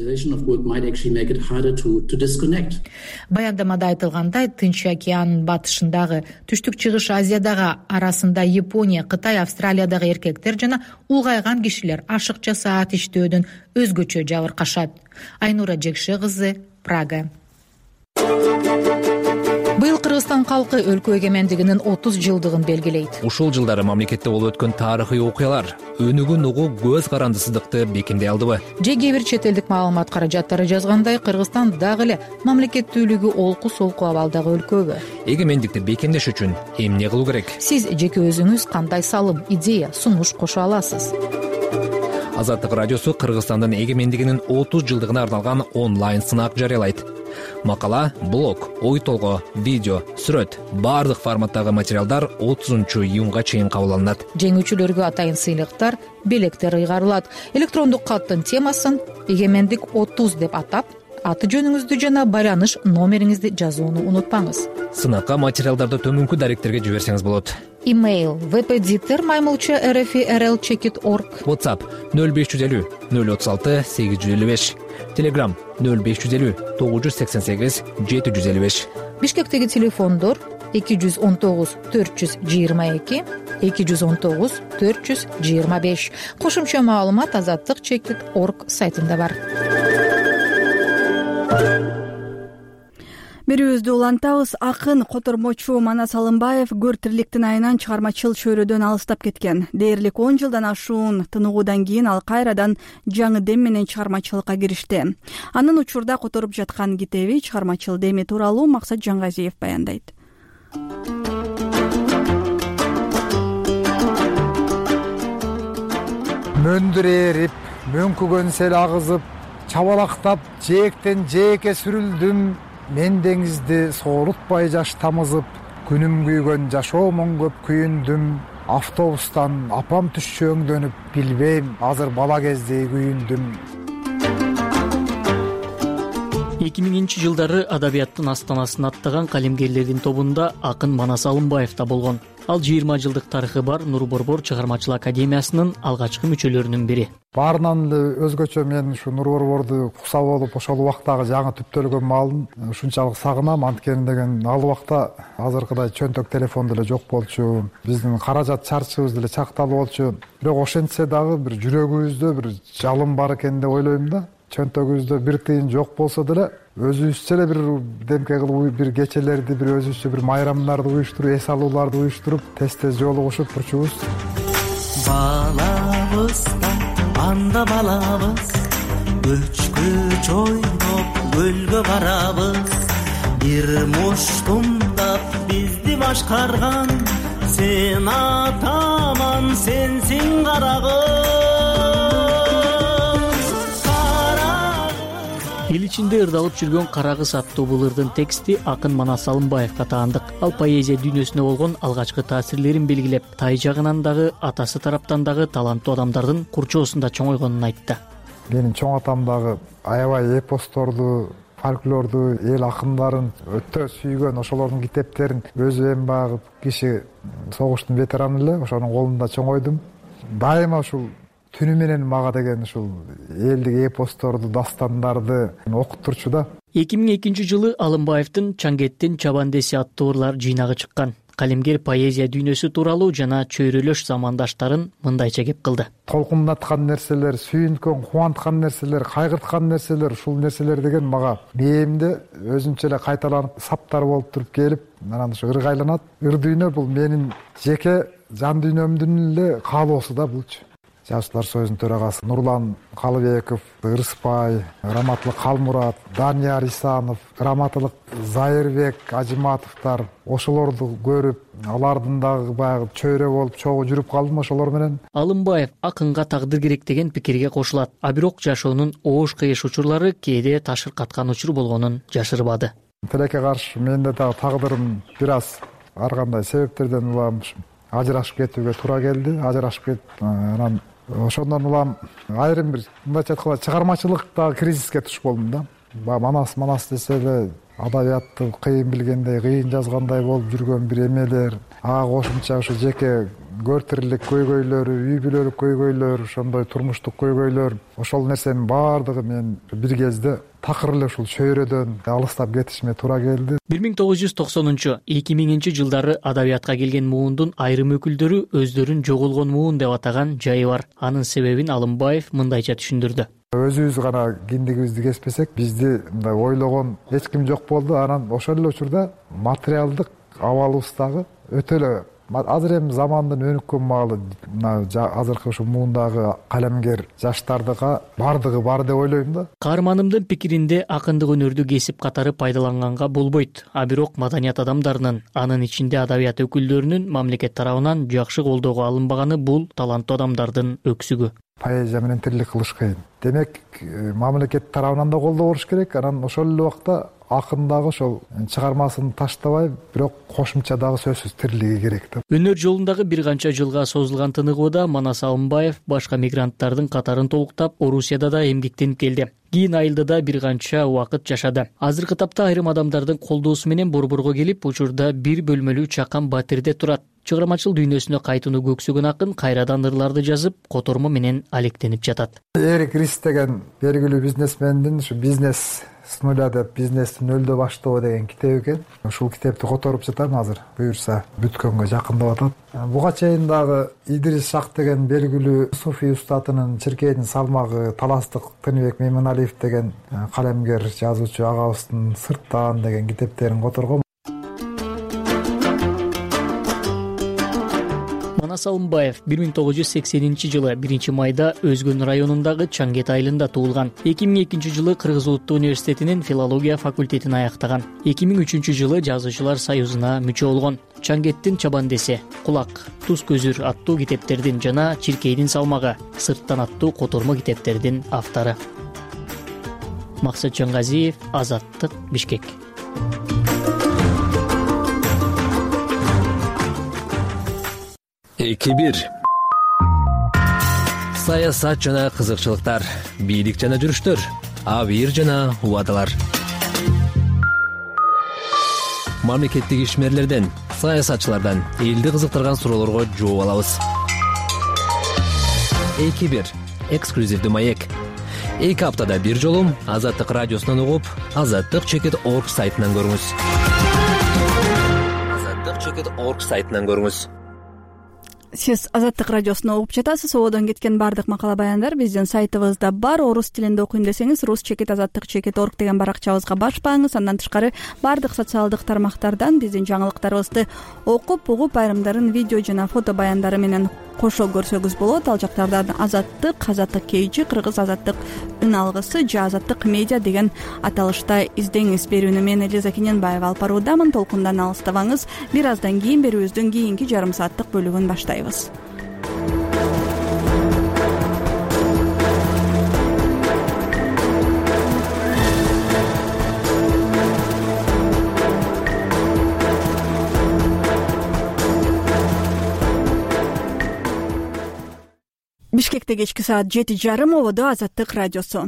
Баяндамада айтылгандай, Тынч океанынын батышындагы, Түштүк-Чыгыш Азиядагы арасында Япония, Кытай, Австралиядагы эркектер жана улгайган кишилер ашыкча саат иштөөдөн өзгөчө жабыркашат. Айнура Жекше кызы, Прага. Быйыл Кыргызстан калкы өлкө эгемендигинин 30 жылдыгын белгилейт. Ушул жылдары мамлекетте болуп өткөн тарыхый окуялар өнүгүн угуу көз карандысыздыкты бекемдей алдыбы? Же кээ бир чет элдик маалымат каражаттары жазгандай, Кыргызстан дагы эле мамлекеттүүлүгү олку-солку абалдагы өлкөбү? Эгемендикти бекемдеш үчүн эмне кылуу керек? Сиз жеке өзүңүз кандай салым, идея, сунуш кошо аласыз? Азаттык радиосу Кыргызстандын эгемендигинин 30 жылдыгына арналган онлайн сынак жарыялайт. Макала, блог, ой толгоо, видео, сүрөт, бардык форматтагы материалдар 30-июнга чейин кабыл алынат. Жеңүүчүлөргө атайын сыйлыктар, белектер ыйгарылат. Электрондук каттын темасын эгемендик 30 деп атап, аты жөнүңүздү жана байланыш номериңизди жазууну унутпаңыз. Сынакка материалдарды төмөнкү даректерге жиберсеңиз болот. Имейл vpeditor@rl.org. WhatsApp 0550 036 855. Telegram 0550 988 755. Бишкектеги телефондор 219 422 219 425. Кошумча маалымат azatlyk.org сайтында бар. Берүүбүздү улантабыз. Акын котормочу Манас Алымбаев көр тирликтин айынан чыгармачыл чөйрөдөн алыстап кеткен. Дээрлик 10 жылдан ашуун тыныгуудан кийин ал кайрадан жаңы дем менен чыгармачылыкка киришти. Анын учурда которуп жаткан китеби чыгармачыл деми тууралуу Максат Жаңгазиев баяндайт. Мөндүр эрип, мөңкүгөн сел агызып, чабалактап, жээктен жээкке сүрүлдүм. Мен деңизди соорутпай жаш тамызып, күнүм күйгөн жашоомон көп күйүндүм. Автобустан апам түшчү өңдөнүп, билбейм, азыр бала кезде күйүндүм. 2000-жылдары адабияттын астанасын аттаган калемгерлердин тобунда акын Манас Алымбаев да болгон. Ал 20 жылдык тарыхы бар Нур Борбор чыгармачылык академиясынын алгачкы мүчөлөрүнүн бири. Баарынан эле өзгөчө мен ушу Нур Борборду куса болуп ошол убактагы жаңы түптөлгөн маалын ушунчалык сагынам. Анткени деген ал убакта азыркыдай чөнтөк телефон деле жок болчу. Биздин каражат чарчыбыз деле чакталып болчу. Бирок ошентсе дагы бир жүрөгүбүздө бир жалын бар экен деп ойлойм да. Чөнтөгүбүздө бир тыйын жок болсо деле өзүбүзчө эле бир демке кылып бир кечелерди, бир өзүбүзчө бир майрамдарды уюштуруп, эс алууларды уюштуруп, тез жолугушуп турчубуз. Балабыз анда балабыз, көчкүч ойноп көлгө барабыз, бир муштумдап бизди башкарган, сен атаман сенсиң карагыз. эл ичинде ырдалып жүргөн Карагыз аттуу бул ырдын тексти акын Манас Алымбаевга таандык. Ал поэзия дүйнөсүнө болгон алгачкы таасирлерин белгилеп, тай жагынан дагы, атасы тараптан дагы таланттуу адамдардын курчоосунда чоңойгонун айтты. Менин чоң атам дагы аябай эпосторду, фольклорду, эл акындарын өтө сүйгөн, ошолордун китептерин өзү эми багып киши согуштун ветераны эле, ошонун колунда чоңойдум. Дайыма ушул түнү менен мага деген ушул элдик эпосторду, дастандарды окуп турчу да. 2002 жылы Алымбаевдин Чаңгеттин Чабандеси аттуу ырлар жыйнагы чыккан. Калемгер поэзия дүйнөсү тууралуу жана чөйрөлөш замандаштарын мындайча кеп кылды. Толкундаткан нерселер, сүйүнткөн, кубанткан нерселер, кайгырткан нерселер, ушул нерселер деген мага мээримде өзүнчө эле кайталанып саптар болуп туруп келип, анан ушу ырга айланат. Ыр дүйнө бул менин жеке жан дүйнөмдүн эле каалоосу да булчу. Жазуучулар союзунун төрагасы Нурлан Калыбеков, Ырыспай, Раматылык Калмурат, Данияр Исанов, Раматылык Зайырбек Ажыматовдор, ошолорду көрүп, алардын дагы баягы чөйрө болуп чогуу жүрүп калдым ошолор менен. Алымбаев акынга тагдыр керек деген пикирге кошулат. А бирок жашоонун оош кыйыш учурлары кээде ташыркаткан учур болгонун жашырбады. Тилекке каршы менде дагы тагдырым бир аз ар кандай себептерден улам ажырашып кетүүгө туура келди. Ажырашып кетип, анан ошондон улам айрым бир мындайча айтканда чыгармачылыктагы кризиске туш болдум да. Манас десе эле адабиятты кыйын билгендей, кыйын жазгандай болуп жүргөн бир эмелер, ага кошумча ушу жеке көртүрлүк көйгөйлөр, үй бүлөлүк көйгөйлөр, ошондой турмуштук көйгөйлөр, ошол нерсенин баардыгы мен бир кезде такыр эле ушул чөйрөдөн алыстап кетишиме туура келди. 1990-2000 жылдары адабиятка келген муундун айрым өкүлдөрү өздөрүн жоголгон муун деп атаган жайы бар. Анын себебин Алымбаев мындайча түшүндүрдү. Өзүбүз гана киндигибизди кеспесек, бизди мындай ойлогон эч ким жок болду. Анан ошол эле учурда материалдык абалыбыз дагы өтө эле азыр эми замандын өнүккөн маалы азыркы ушу муундагы калемгер жаштардыга бардыгы бар деп ойлойм да. Каарманымдын пикиринде акындык өнөрдү кесип катары пайдаланганга болбойт. А бирок маданият адамдарынын, анын ичинде адабият өкүлдөрүнүн мамлекет тарабынан жакшы колдоого алынбаганы бул таланттуу адамдардын өксүгү. Поэзия менен тирлик кылыш кыйын. Демек, мамлекет тарабынан да колдоо болуш керек. Анан ошол эле убакта акын дагы ошол чыгармасын таштабай, бирок кошумча дагы сөзсүз тирлиги керек да. Өнөр жолундагы бир канча жылга созулган тыныгууда Манас Алымбаев башка мигранттардын катарын толуктап, Орусияда да эмгектенип келди. Кийин айылда бир канча убакыт жашады. Азыркы тапта айрым адамдардын колдоосу менен борборго келип, учурда бир бөлмөлүү чакан батирде турат. Чыгармачыл дүйнөсүнө кайтууну көксөгөн акын кайрадан ырларды жазып, котормо менен алектенип жатат. Эрик Рис деген белгилүү бизнесмендин ушу бизнес с нуля деп бизнести нөлдө баштоо деген китеби экен. Ушул китепти которуп жатам азыр. Буюрса бүткөнгө жакындап атат. Буга чейин дагы Идрис Шах деген белгилүү суфий устатынын Чиркейдин салмагы, Таластык Тыныбек Мейманалиев деген калемгер жазуучу агабыздын Сырттан деген китептерин которгом. Манас Алымбаев 1980 жылы 1 майда Өзгөн районундагы Чаңгет айылында туулган. 2002 жылы Кыргыз Улуттук университетинин филология факультетин аяктаган. 2003 жылы Жазуучулар союзуна мүчө болгон. Чаңгеттин Чабандеси, Кулак, Туз көзүр аттуу китептердин жана Чиркейдин салмагы, Сырттан аттуу котормо китептердин автору. Максат Жангазиев, Азаттык, Бишкек. Экибир. Саясат жана кызыкчылыктар, бийлик жана жүрүштөр, абийир жана убадалар. Мамлекеттик ишмерлерден, саясатчылардан элди кызыктырган суроолорго жооп алабыз. Экибир. Эксклюзивдүү маек. 2 аптада бир жолу Азаттык радиосунан угуп, azattik.org сайтынан көрүңүз. azattik.org сайтынан көрүңүз. Сиз Азаттык радиосуна угуп жатасыз. Ободон кеткен бардык макала баяндар биздин сайтыбызда бар. Орус тилинде окуйм десеңиз, rus.azattik.org деген баракчабызга башпаңыз. Андан тышкары бардык социалдык тармактардан биздин жаңылыктарыбызды окуп, угуп, айрымдарын видео жана фото баяндары менен кошо көрсөңүз болот. Ал жактардан Азаттык, Азаттык KG, Кыргыз Азаттык ын алгысы же Азаттык медиа деген аталышта издеңиз. Берүүнү мен Элиза Кененбаева алып баруудамын. Толкундан алыстабаңыз. Бир аздан кийин берүүбүздүн кийинки жарым сааттык бөлүгүн баштайбыз. Бишкекте кечки саат 7:30 ободо Азаттык радиосу.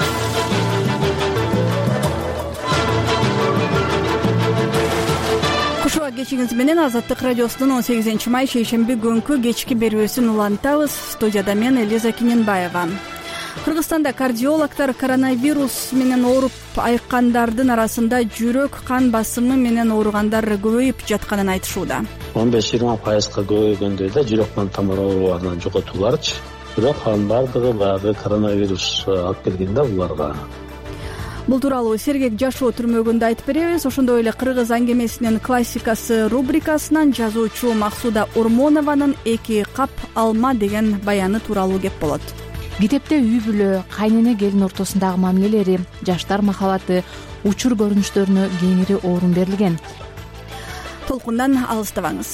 Кушуак кечиңиз менен Азаттык радиосунун 18-май шейшемби күнкү кечки берүүсүн улантабыз. Студияда мен Элиза Кененбаева. Кыргызстанда кардиологдор коронавирус менен ооруп айыккандардын арасында жүрөк кан басымы менен ооругандар көбөйүп жатканын айтышууда. 15-20% көбөйгөндөй да жүрөк тамыр оорубарынан жоготууларчы. Бирок анын бардыгы баягы коронавирус алып келген да буларга. Бул тууралуу Сергек жашоо түрмөгүндө айтып беребиз. Ошондой эле кыргыз аңгемесинин классикасы рубрикасынан жазуучу Максуда Урмонованын «Эки кап алма» деген баяны тууралуу кеп болот. Китепте үй бүлө, кайнене келин ортосундагы мамилелери, жаштар махабаты, учур көрүнүштөрүнө кеңири орун берилген. Толкундан алыстабаңыз.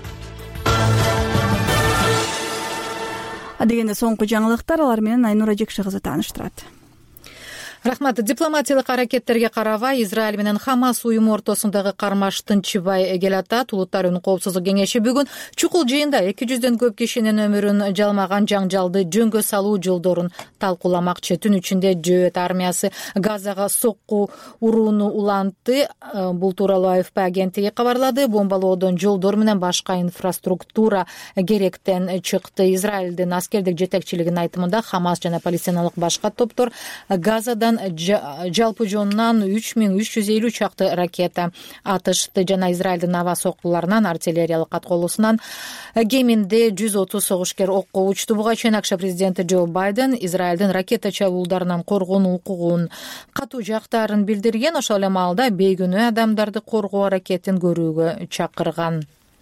Адегенде соңку жаңылыктар, алар менен Айнура Жекши кызы тааныштырат. Рахмат. Дипломатиялык аракеттерге карабай, Израиль менен Хамас уюму ортосундагы кармаш тынчыбай келатат. Улуттар Уюмунун коопсуздук кеңеши бүгүн чукул жыйында 200дөн көп кишинин өмүрүн жалмаган жаңжалды жөнгө салуу жолдорун талкууламакчы. Түн ичинде Жөөт армиясы Газага сокку урууну улантты. Бул тууралуу АФП агенттиги кабарлады. Бомбалоодон жолдор менен башка инфраструктура керектен чыкты. Израилдин аскердик жетекчилигинин айтымында Хамас жана палестиналык башка топтор Газадан жалпы жонунан 3350 чакты ракета атышты жана Израилдин аба соккуларынан артиллериялык атколусунан кеминде 130 согушкер окко учту. Буга чейин АКШ президенти Джо Байден Израилдин ракета чабуулдарынан коргонуу укугун катуу жактарын билдирген. Ошол эле маалда бейгүнөө адамдарды коргоо аракетин көрүүгө чакырган.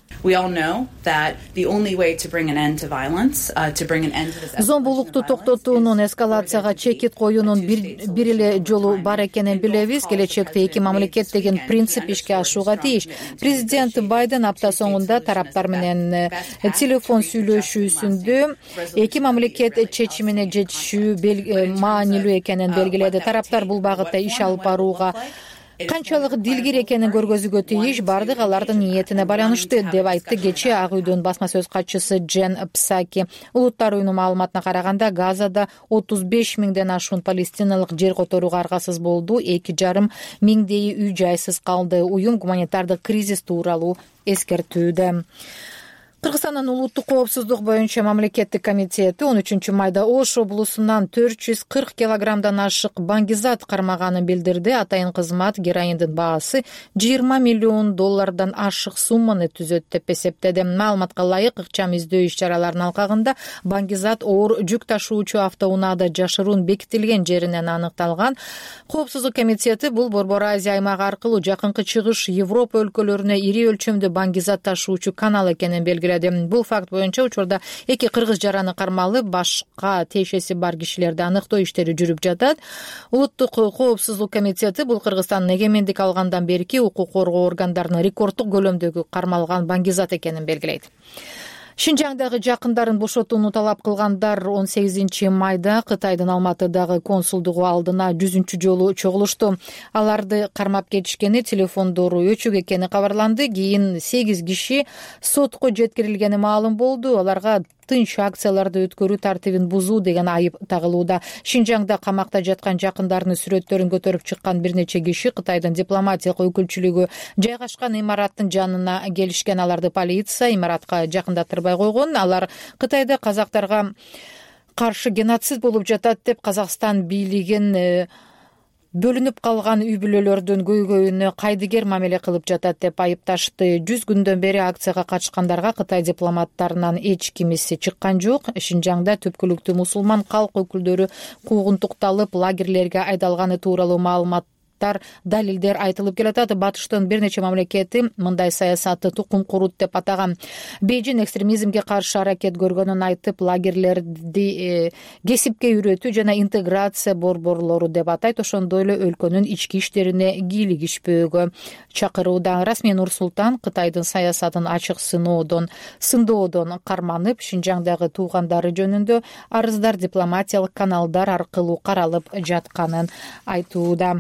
Зомбулукту токтотуунун, эскалацияга чекит коюунун бир эле жолу бар экенин билебиз. Келечекте эки мамлекет деген принцип ишке ашууга тийиш. Президент Байден апта соңунда тараптар менен телефон сүйлөшүүсүндө эки мамлекет чечимине жетишүү маанилүү экенин белгиледи. Тараптар бул багытта иш алып барууга канчалык дилгир экенин көргөзүүгө тийиш, бардык алардын ниетине байланыштуу деп айтты кечээ Ак үйдүн басма сөз катчысы Джен Псаки. Улуттар Уюмунун маалыматына караганда Газада 35 миңден ашуун палестиналык жер которууга аргасыз болду. 2,5 миңдейи үй жайсыз калды. Уюм гуманитардык кризис тууралуу эскертүүдө. Кыргызстандын улуттук коопсуздук боюнча мамлекеттик комитети 13-майда Ош облусунан 440 килограммдан ашык баңгизат кармаганын билдирди. Атайын кызмат героиндин баасы $20 миллион ашык сумманы түзөт деп эсептеди. Маалыматка ылайык, ыкчам издөө иш-чараларынын алкагында баңгизат оор жүк ташуучу автоунаада жашыруун бекитилген жеринен аныкталган. Коопсуздук комитети бул Борбор Азия аймагы аркылуу Жакынкы Чыгыш, Европа өлкөлөрүнө ири өлчөмдө баңгизат ташуучу канал экенин белгиледи. Бул факт боюнча учурда эки кыргыз жараны кармалып, башка тиешеси бар кишилерди аныктоо иштери жүрүп жатат. Улуттук коопсуздук комитети бул Кыргызстандын эгемендик алгандан берки укук коргоо органдарынын рекорддук көлөмдөгү кармалган баңгизат экенин белгилейт. Шинжаңдагы жакындарын бошотууну талап кылгандар 18-майда Кытайдын Алматыдагы консулдугу алдына 100-чү жолу чогулушту. Аларды кармап кетишкени, телефондору өчүк экени кабарланды. Кийин 8 киши сотко жеткирилгени маалым болду. Аларга тынч акцияларды өткөрүү тартибин бузуу деген айып тагылууда. Шинжаңда камакта жаткан жакындарынын сүрөттөрүн көтөрүп чыккан бир нече киши Кытайдын дипломатиялык өкүлчүлүгү жайгашкан имараттын жанына келишкен. Аларды полиция имаратка жакындатырбай койгон. Алар Кытайда казактарга каршы геноцид болуп жатат деп Казакстан бийлигин бөлүнүп калган үй бүлөлөрдүн көйгөйүнө кайдыгер мамиле кылып жатат деп айыпташты. 100 күндөн бери акцияга катышкандарга Кытай дипломаттарынан эч кимиси чыккан жок. Шинжаңда түпкүлүктүү мусулман калк өкүлдөрү куугунтукталып, лагерлерге айдалганы тууралуу маалымат далилдер айтылып келатат. Батыштын бир нече мамлекети мындай саясатты тукум курут деп атаган. Бейжин экстремизмге каршы аракет көргөнүн айтып, лагерлерди кесипке үйрөтүү жана интеграция борборлору деп атайт. Ошондой эле өлкөнүн ички иштерине кийлигишпөөгө чакырууда. Расмий Нур-Султан Кытайдын саясатын ачык сындоодон карманып, Шинжаңдагы туугандары жөнүндө арыздар дипломатиялык каналдар аркылуу каралып жатканын айтууда.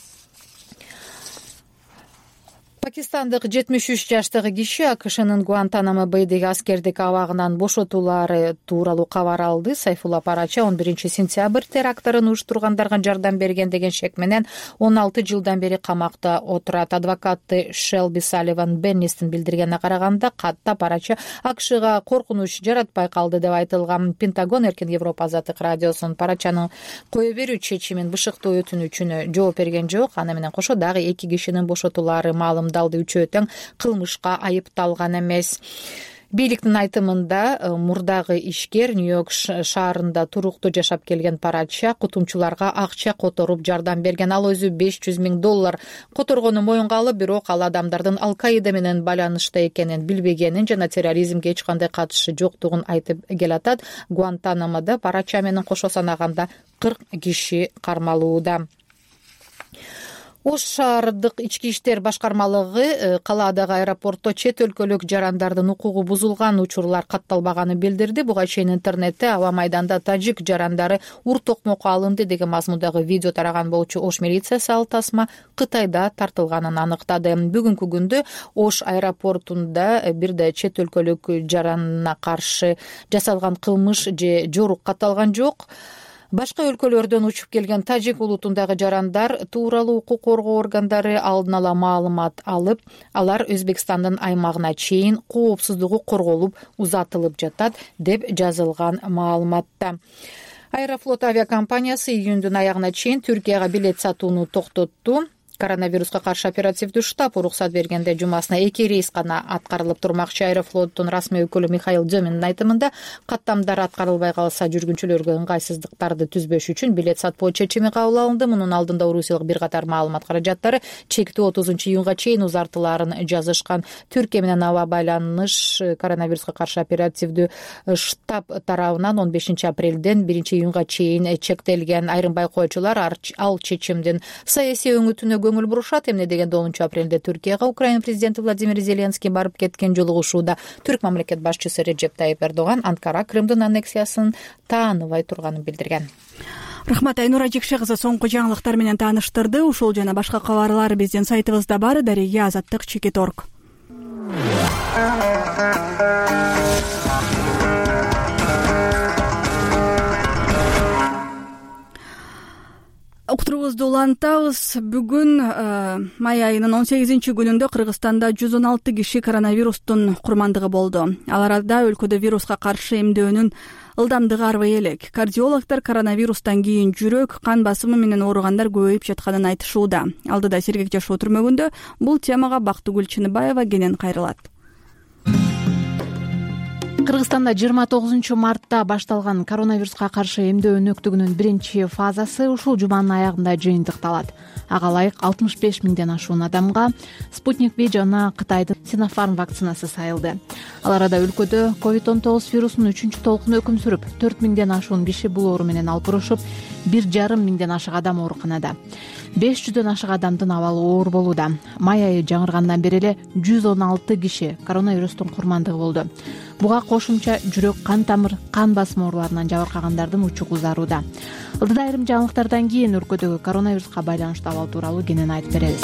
Пакистандык 73 жаштагы киши АКШнын Гуантанамо Бейдеги аскердик абагынан бошотуулары тууралуу кабар алды. Сайфулла Парача 11-сентябрь терактын уюштургандарга жардам берген деген шек менен 16 жылдан бери камакта отурат. Адвокаты Шелби Салливан Беннистин билдиргенине караганда, катта Парача АКШга коркунуч жаратпай калды деп айтылган. Пентагон Эркин Европа Азаттык радиосунун Парачанын кое берүү чечимин бышыктуу өтүнүчүнө жооп берген жок. Аны менен кошо дагы 2 кишинин бошотуулары маалым үчөө тең кылмышка айыпталган эмес. Бийликтин айтымында мурдагы ишкер Нью-Йорк шаарында туруктуу жашап келген Парача кутумчуларга акча которуп жардам берген. Ал өзү $500 000 которгону моюнга алып, бирок ал адамдардын Ал-Каида менен байланышта экенин билбегенин жана терроризмге эч кандай катышы жоктугун айтып келатат. Гуантанамода Парача менен кошо санаганда 40 киши кармалууда. Ош шаардык ички иштер башкармалыгы калаадагы аэропортто чет өлкөлүк жарандардын укугу бузулган учурлар катталбаганын билдирди. Буга чейин интернетте аба майданда тажик жарандары ур токмокко алынды деген мазмундагы видео тараган болчу. Ош милициясы ал тасма Кытайда тартылганын аныктады. Бүгүнкү күндө Ош аэропортунда бир да чет өлкөлүк жаранына каршы жасалган кылмыш же жорук катталган жок. Башка өлкөлөрдөн учуп келген тажик улутундагы жарандар тууралуу укук коргоо органдары алдын ала маалымат алып, алар Өзбекстандын аймагына чейин коопсуздугу корголуп узатылып жатат деп жазылган маалыматта. Аэрофлот авиакомпаниясы июндун аягына чейин Түркияга билет сатууну токтотту. Коронавируска каршы оперативдүү штаб уруксат бергенде жумасына 2 рейс гана аткарылып турмакчы. Аэрофлоттун расмий өкүлү Михаил Деминдин айтымында, каттамдар аткарылбай калса жүргүнчүлөргө ыңгайсыздыктарды түзбөш үчүн билет сатпоо чечими кабыл алынды. Мунун алдында Орусиялык бир катар маалымат каражаттары чектүү 30-июнга чейин узартыларын жазышкан. Түркия менен аба байланыш коронавируска каршы оперативдүү штаб тарабынан 15-апрелден 1-июнга чейин чектелген. Айрым байкоочулар ал чечимдин саясий өңүтүнө көңүл бурушат. Эмне дегенде 10-апрелде Түркияга Украина президенти Владимир Зеленский барып кеткен жолугушууда түрк мамлекет башчысы Реджеп Тайип Эрдоган Анкара Крымдын аннексиясын тааныбай турганын билдирген. Рахмат, Айнура Жекше кызы соңку жаңылыктар менен тааныштырды. Ушул жана башка кабарлар биздин сайтыбызда бар. Дареге Азаттык.org. Уктуруубузду улантабыз. Бүгүн май айынын 18-күнүндө Кыргызстанда 116 киши коронавирустун курмандыгы болду. Ал арада өлкөдө вируска каршы эмдөөнүн ылдамдыгы арбай элек. Кардиологдор коронавирустан кийин жүрөк, кан басымы менен ооругандар көбөйүп жатканын айтышууда. Алдыда сергек жашоо түрмөгүндө бул темага Бактыгүл Чыныбаева кенен кайрылат. Кыргызстанда 29 мартта башталган коронавируска каршы эмдөө өнөктүгүнүн биринчи фазасы ушул жуманын аягында жыйынтыкталат. Ага ылайык 65 миңден ашуун адамга Спутник V жана Кытайдын Sinopharm вакцинасы сайылды. Ал арада өлкөдө COVID-19 вирусунун 3-чү толкуну өкүм сүрүп, 4 миңден ашуун киши бул оору менен алпурушуп, 1,5 миңден ашык адам ооруканада. 500дөн ашык адамдын абалы оор болууда. Май айы жаңыргандан бери эле 116 киши коронавирустун курмандыгы болду. Буга кошумча жүрөк, кан тамыр, кан басым ооруларынан жабыркагандардын учугу узарууда. Ылдыда айрым жаңылыктардан кийин өлкөдөгү коронавируска байланыштуу абал тууралуу кенен айтып беребиз.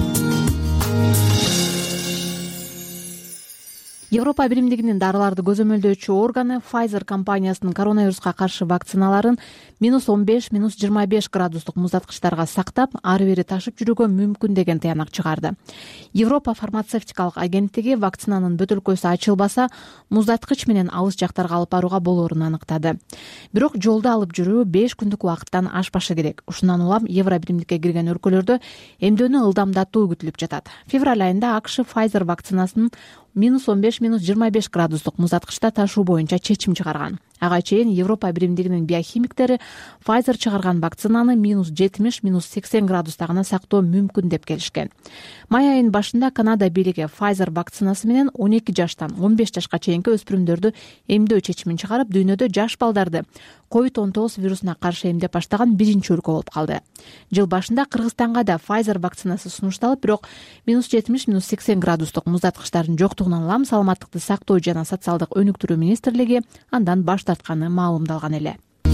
Европа биримдигинин дарыларды көзөмөлдөөчү органы Pfizer компаниясынын коронавируска каршы вакциналарын -15, -25 градустук муздаткычтарга сактап, ары бери ташып жүрүүгө мүмкүн деген таянак чыгарды. Европа фармацевтикалык агенттиги вакцинанын бөтөлкөсү ачылбаса, муздаткыч менен алыс жактарга алып барууга болоорун аныктады. Бирок жолдо алып жүрүү 5 күндүк убакыттан ашпашы керек. Ушундан улам Евро биримдикке кирген өлкөлөрдө эмдөөнү ылдамдатуу күтүлүп жатат. Февраль айында АКШ Pfizer вакцинасын -15, -25 градустук муздаткычта ташуу боюнча чечим чыгарган. Ага чейин Европа биримдигинин биохимиктери Pfizer чыгарган вакцинаны -70, -80 градуста гана сактоо мүмкүн деп келишкен. Май айынын башында Канада бийлиги Pfizer вакцинасы менен 12 жаштан 15 жашка чейинки өспүрүмдөрдү эмдөө чечимин чыгарып, дүйнөдө жаш балдарды COVID-19 вирусуна каршы эмдеп баштаган биринчи өлкө болуп калды. Жыл башында Кыргызстанга да Pfizer вакцинасы сунушталып, бирок -70, -80 градустук муздаткычтардын жоктугунан улам саламаттыкты сактоо жана социалдык өнүктүрүү министрлиги андан баш тартканы маалымдалган эле.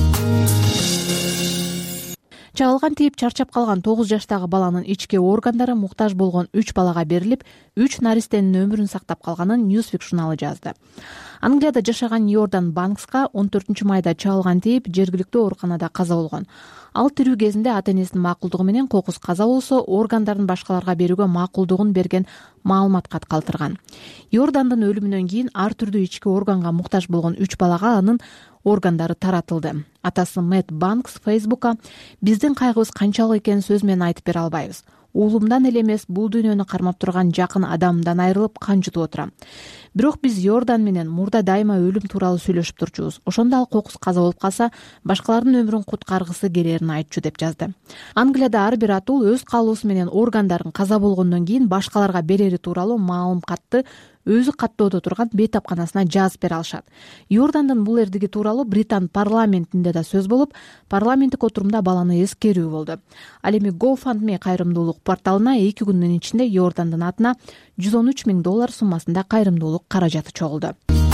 Чагылган тийип чарчап калган 9 жаштагы баланын ички органдары муктаж болгон 3 балага берилип, 3 наристенин өмүрүн сактап калганын Newsweek журналы жазды. Англияда жашаган Йордан Банкска 14 майда чагылган тийип жергиликтүү ооруканада каза болгон. Ал тирүү кезинде ата-энесинин макулдугу менен кокус каза болсо, органдарын башкаларга берүүгө макулдугун берген маалыматка калтырган. Йордандын өлүмүнөн кийин ар түрдүү ички органга муктаж болгон 3 балага анын органдары таратылды. Атасы Мэтт Банкс Facebook'ка биздин кайгыбыз канчалык экенин сөз менен айтып бере албайбыз. Уулумдан эле эмес, бул дүйнөнү кармап турган жакын адамымдан айрылып канжытып отурам. Бирок биз Йордан менен мурда дайыма өлүм тууралуу сүйлөшүп турчубуз. Ошондо ал кокус каза болуп калса, башкалардын өмүрүн куткаргысы келерин айтчу деп жазды. Англияда ар бир атуу өз каалоосу менен органдарын каза болгондон кийин башкаларга берери тууралуу маалым катты өзү каттоодо турган бейтапканасына жазып бере алышат. Йордандын бул эрдиги тууралуу Британ парламентинде да сөз болуп, парламенттик отурумда баланы эскерүү болду. Ал эми GoFundMe кайрымдуулук порталына 2 күндүн ичинде Йордандын атына $113 000 суммасында кайрымдуулук каражаты чогулду.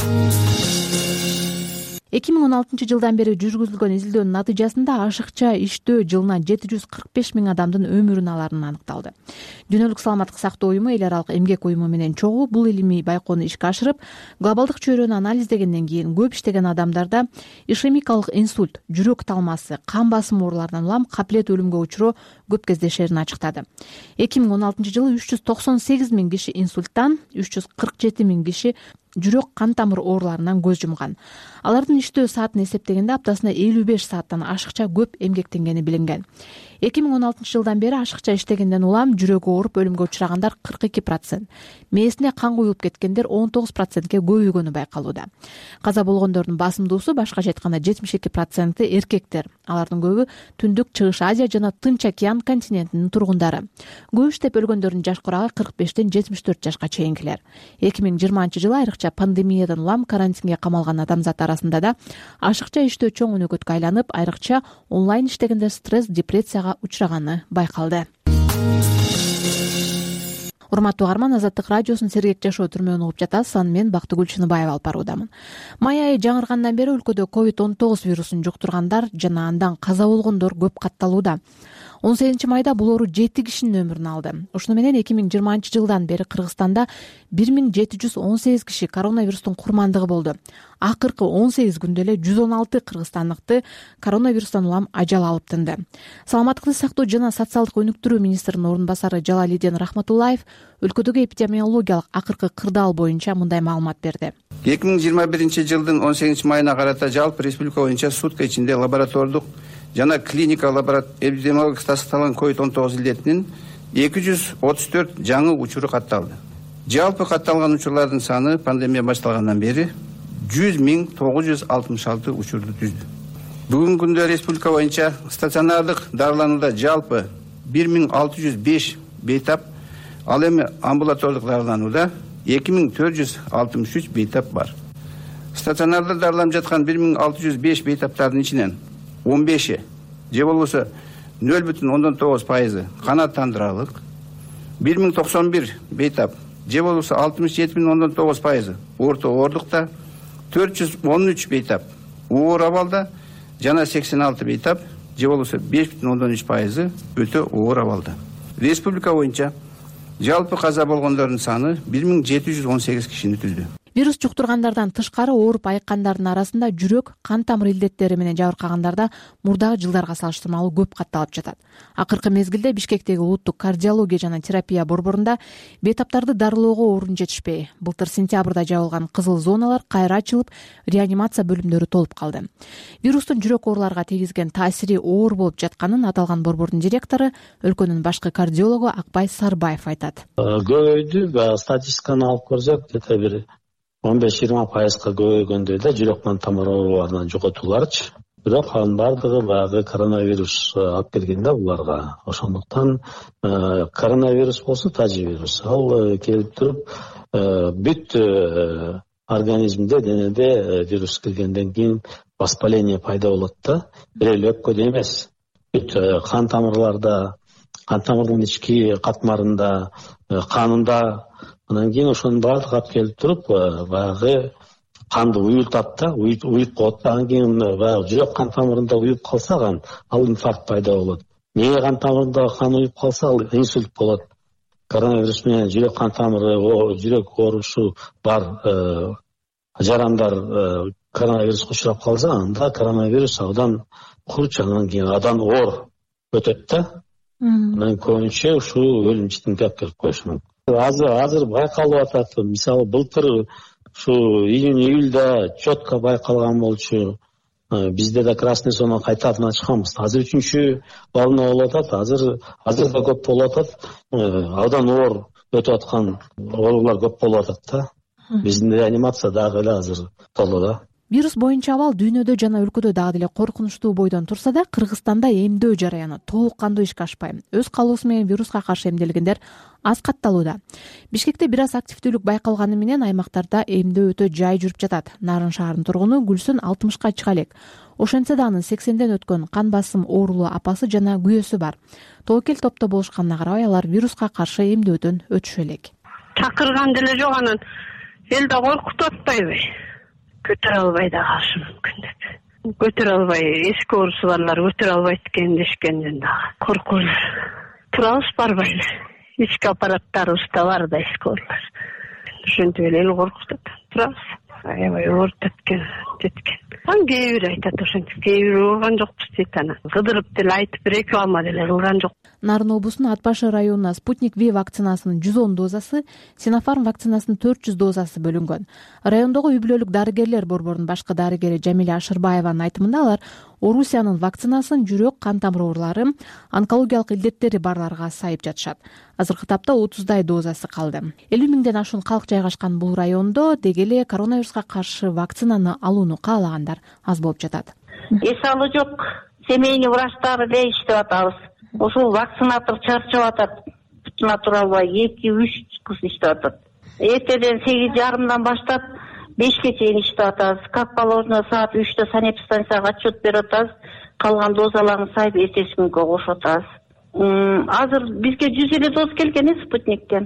2016 жылдан бери жүргүзүлгөн изилдөөнүн натыйжасында ашыкча иштөө жылына 745 000 адамдын өмүрүн аларын аныкталды. Дүйнөлүк саламаттык сактоо уюму эл аралык эмгек уюму менен чогуу бул илимий байкоону ишке ашырып, глобалдык чөйрөнү анализдегенден кийин көп иштеген адамдарда ишемикалык инсульт, жүрөк талмасы, кан басымы ооруларынан улам капилет өлүмгө учуроо көп кездешерин ачыктады. 2016 жылы 398 000 киши инсульттан, 347 000 киши жүрөк кан тамыр ооруларынан көз жумган. Алардын иштөө саатын эсептегенде аптасына 55 сааттан ашыкча көп эмгектенгени билинген. 2016 жылдан бери ашыкча иштегенден улам жүрөгү ооруп өлүмгө учурагандар 42%, мээсине кан куюлуп кеткендер 19%ке көбөйгөнү байкалууда. Каза болгондордун басымдуусу башкача айтканда 72% эркектер. Алардын көбү Түндүк Чыгыш Азия жана Тынч океан континентинин тургундары. Көп иштеп өлгөндөрдүн жаш курагы 45-тен 74 жашка чейинкилер. 2020 жылы айрыкча пандемиядан улам карантинге камалган адамзат арасында да ашыкча иштөө чоң өнөкөткө айланып, айрыкча онлайн иштегенде стресс, депрессияга учураганы байкалды. Урматтуу угарман, Азаттык радиосунун Сергек жашоо түрмөгүн угуп жатасыз. Аны мен Бактыгүл Чыныбаева алып баруудамын. Май айы жаңыргандан бери өлкөдө COVID-19 вирусун жуктургандар жана андан каза болгондор көп катталууда. 18 майда бул оору 7 кишинин өмүрүн алды. Ушуну менен 2020 жылдан бери Кыргызстанда 1718 киши коронавирустун курмандыгы болду. Акыркы 18 күндө эле 116 кыргызстандыкты коронавирустан улам ажал алып тынды. Саламаттыкты сактоо жана социалдык өнүктүрүү министринин орун басары Жалалиден Рахматуллаев өлкөдөгү эпидемиологиялык акыркы кырдаал боюнча мындай маалымат берди. 2021 жылдын 18 майына карата жалпы республика боюнча сутка ичинде лаборатордук жана клиника эпидемиологик тастыкталган COVID-19 илдетинин 234 жаңы учуру катталды. Жалпы катталган учурлардын саны пандемия башталгандан бери 100 966 учурду түздү. Бүгүнкү күндө республика боюнча стационардык дарыланууда жалпы 1605 бейтап, ал эми амбулатордук дарыланууда 2463 бейтап бар. Стационарда дарыланып жаткан 1605 бейтаптардын ичинен 15 же болбосо 0,9% канааттандыралык, 1091 бейтап же болбосо 67,9% орто оорлукта, 413 бейтап оор абалда жана 86 бейтап же болбосо 5,13% өтө оор абалда. Республика боюнча жалпы каза болгондордун саны 1718 кишини түздү. Вирус жуктургандардан тышкары ооруп айыккандардын арасында жүрөк, кан тамыр илдеттери менен жабыркагандарда мурдагы жылдарга салыштырмалуу көп катталып жатат. Акыркы мезгилде Бишкектеги улуттук кардиология жана терапия борборунда бейтаптарды дарылоого орун жетишпей, былтыр сентябрда жабылган кызыл зоналар кайра ачылып, реанимация бөлүмдөрү толуп калды. Вирустун жүрөк ооруларга тийгизген таасири оор болуп жатканын аталган борбордун директору, өлкөнүн башкы кардиологу Акбай Сарбаев айтат. Көбөйдү, статистиканы алып көрсөк, где-то бир 15-20% көбөйгөндө да жүрөк-кан тамыр ооруларынан жоготууларчы. Бирок анын бардыгы баягы коронавирус алып келген да буларга. Ошондуктан коронавирус болсо тажи вирус. Ал келип туруп бүт организмде, денеде вирус киргенден кийин воспаление пайда болот да. Бир эле өпкөдө эмес. Бүт кан тамырларда, кан тамырдын ички катмарында, канында, анан кийин ошонун баардыгы алып келип туруп баягы канды уюлтат да, уюп коет. Анан кийин баягы жүрөк кан тамырында уюп калса кан, ал инфаркт пайда болот. Эмне кан тамырында кан уюп калса ал инсульт болот. Коронавирус менен жүрөк кан тамыры, жүрөк оорушу бар жарандар коронавируска учурап калса, анда коронавирус абдан курч, анан кийин абдан оор өтөт да. Анан көбүнчө ушул өлүм житимге алып келип коюшу мүмкүн. Азыр байкалып атат. Мисалы былтыр ушу июнь-июльда четко байкалган болчу. Бизде да красный зона кайтадан ачканбыз. Азыр 3-чү волна болуп атат. Азыр да көп болуп атат. Абдан оор өтүп аткан оорулар көп болуп атат да. Биздин реанимация дагы эле азыр толо да. Вирус боюнча абал дүйнөдө жана өлкөдө дагы деле коркунучтуу бойдон турса да, Кыргызстанда эмдөө жараяны толук кандуу ишке ашпай, өз калуусу менен вируска каршы эмделгендер аз катталууда. Бишкекте бир аз активдүүлүк байкалганы менен аймактарда эмдөө өтө жай жүрүп жатат. Нарын шаарынын тургуну Гүлсүн 60-ка чыга элек. Ошентсе да анын 80ден өткөн кан басым оорулуу апасы жана күйөөсү бар. Тобокел топто болушканына карабай алар вируска каршы эмдөөдөн өтүшө элек. Чакырган деле жок, анан эл да коркутуп атпайбы. Көтөрө албай да калышы мүмкүн деп. Көтөрө албай, эски оорусу барлар көтөрө албайт экен дешкенден дагы коркулар. Турабыз, барбайлы. Ички аппараттарыбыз да бар да, эски оорулар. Ошентип эле эл коркутат. Турабыз. Аябай оорутат жеткен. Кээ бир айтат ошентип, кээ бир ооруган жокпуз дейт анан. Кыдырып деле айтып, реклама деле кылган жок. Нарын облусунун Ат башы районуна Спутник V вакцинасынын 110 дозасы, Синофарм вакцинасынын 400 дозасы бөлүнгөн. Райондогу үй-бүлөлүк дарыгерлер борборунун башкы дарыгери Жамиля Ашырбаеванын айтымында алар Орусиянын вакцинасын жүрөк кан тамыр оорулары, онкологиялык илдеттери барларга сайып жатышат. Азыркы тапта 30дай дозасы калды. 50 миңден ашуун калк жайгашкан бул райондо деги эле коронавируска каршы вакцинаны алууну каалагандар аз болуп жатат. Эсалы жок, семейный врачтары эле иштеп атабыз. Ошол вакцинатор чарчап атат. Бутуна тура албай 2-3 кыз иштеп атат. Эртеден 8:30 баштап 5ке чейин иштеп атабыз. Как положено саат 3-тө санэпидстанцияга отчет берип атабыз. Калган дозаларын сайып эртеси күнгө кошуп атабыз. Азыр бизге 100 эле доз келген Спутниктен.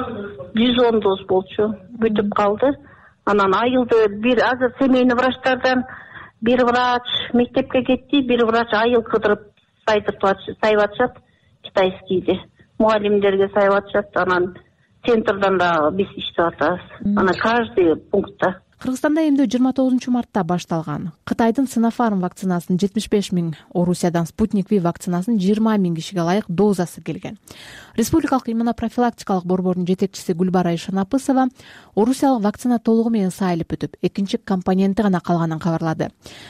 110 доз болчу. Бүтүп калды. Анан айылды бир азыр семейный врачтардан бир врач мектепке кетти, бир врач айыл кыдырып сайып атышат китайскийди. Мугалимдерге сайып атышат, анан центрдан да биз иштеп атабыз. Анан каждый пунктта. Кыргызстанда эмдөө 29 мартта башталган. Кытайдын Синофарм вакцинасынын 75 миң, Орусиядан Спутник V вакцинасынын 20 миң кишиге ылайык дозасы келген. Республикалык иммунопрофилактикалык борбордун жетекчиси Гүлбара Ишанапысова Орусиялык вакцина толугу менен сайылып бүтүп, экинчи компоненти гана калганын кабарлады.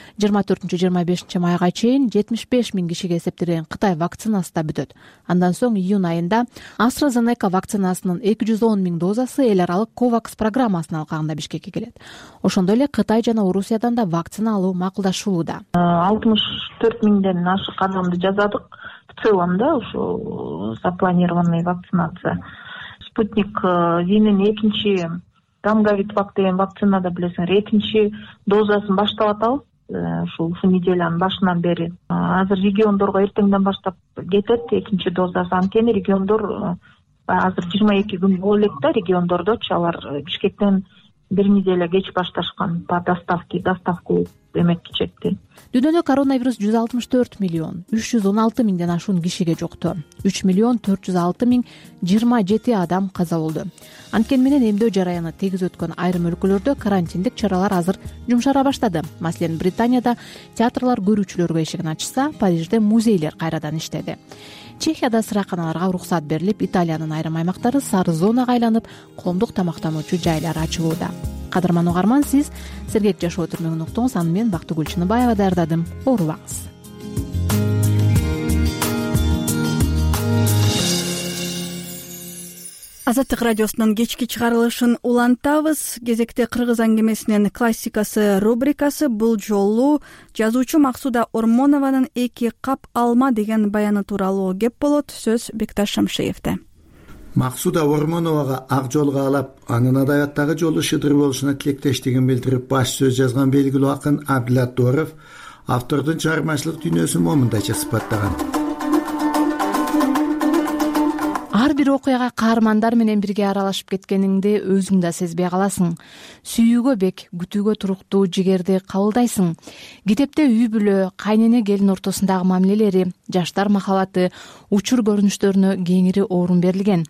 24-25 майга чейин 75 миң кишиге эсептелген Кытай вакцинасы да бүтөт. Андан соң июнь айында AstraZeneca вакцинасынын 210 миң дозасы эл аралык COVAX программасына алкагында Бишкекке келет. Ошондой эле Кытай жана Орусиядан да вакцина алуу макулдашылууда. 64 миңден ашык адамды жазадык. В целом, да, ушу запланированный вакцинация. Спутник Винин экинчи Гамгавитвак деген вакцинада билесиңер, экинчи дозасын баштап атабыз. Ушул неделянын башынан бери. Азыр региондорго эртеңден баштап кетет экинчи дозасы. Анткени региондор азыр 22 күн боло элек да, региондордочу алар Бишкектен бир неделя кеч башташкан по доставку эмекке чекти. Дүйнөдө коронавирус 164 миллион 316 миңден ашуун кишиге жукту. 3 миллион 406 миң 27 адам каза болду. Анткени менен эмдөө жараяны тегиз өткөн айрым өлкөлөрдө карантиндик чаралар азыр жумшара баштады. Маселен, Британияда театрлар көрүүчүлөргө эшигин ачса, Парижде музейлер кайрадан иштеди. Чехияда сыраканаларга уруксат берилип, Италиянын айрым аймактары сары зонага айланып, коомдук тамактануучу жайлар ачылууда. Кадырман угарман, сиз сергек жашоо түрмөгүн уктуңуз. Аны мен Бактыгүл Чыныбаева даярдадым. Оорубаңыз. Азаттык радиосунун кечки чыгарылышын улантабыз. Кезекте кыргыз аңгемесинин классикасы рубрикасы. Бул жолу жазуучу Максуда Ормонованын «Эки кап алма» деген баяны тууралуу кеп болот. Сөз Бекташ Шамшиевде. Максуда Ормоновага ак жолго алап, анын адабияттагы жолу шыдыр болушуна тилектештигин билдирип баш сөз жазган белгилүү акын Абдулат Доров автордун чыгармачылык дүйнөсүн момундайча сыпаттаган. Ар бир окуяга каармандар менен бирге аралашып кеткениңди өзүң да сезбей каласың. Сүйүүгө бек, күтүүгө туруктуу жигерди кабылдайсың. Китепте үй бүлө, кайнене келин ортосундагы мамилелери, жаштар махабаты, учур көрүнүштөрүнө кеңири орун берилген.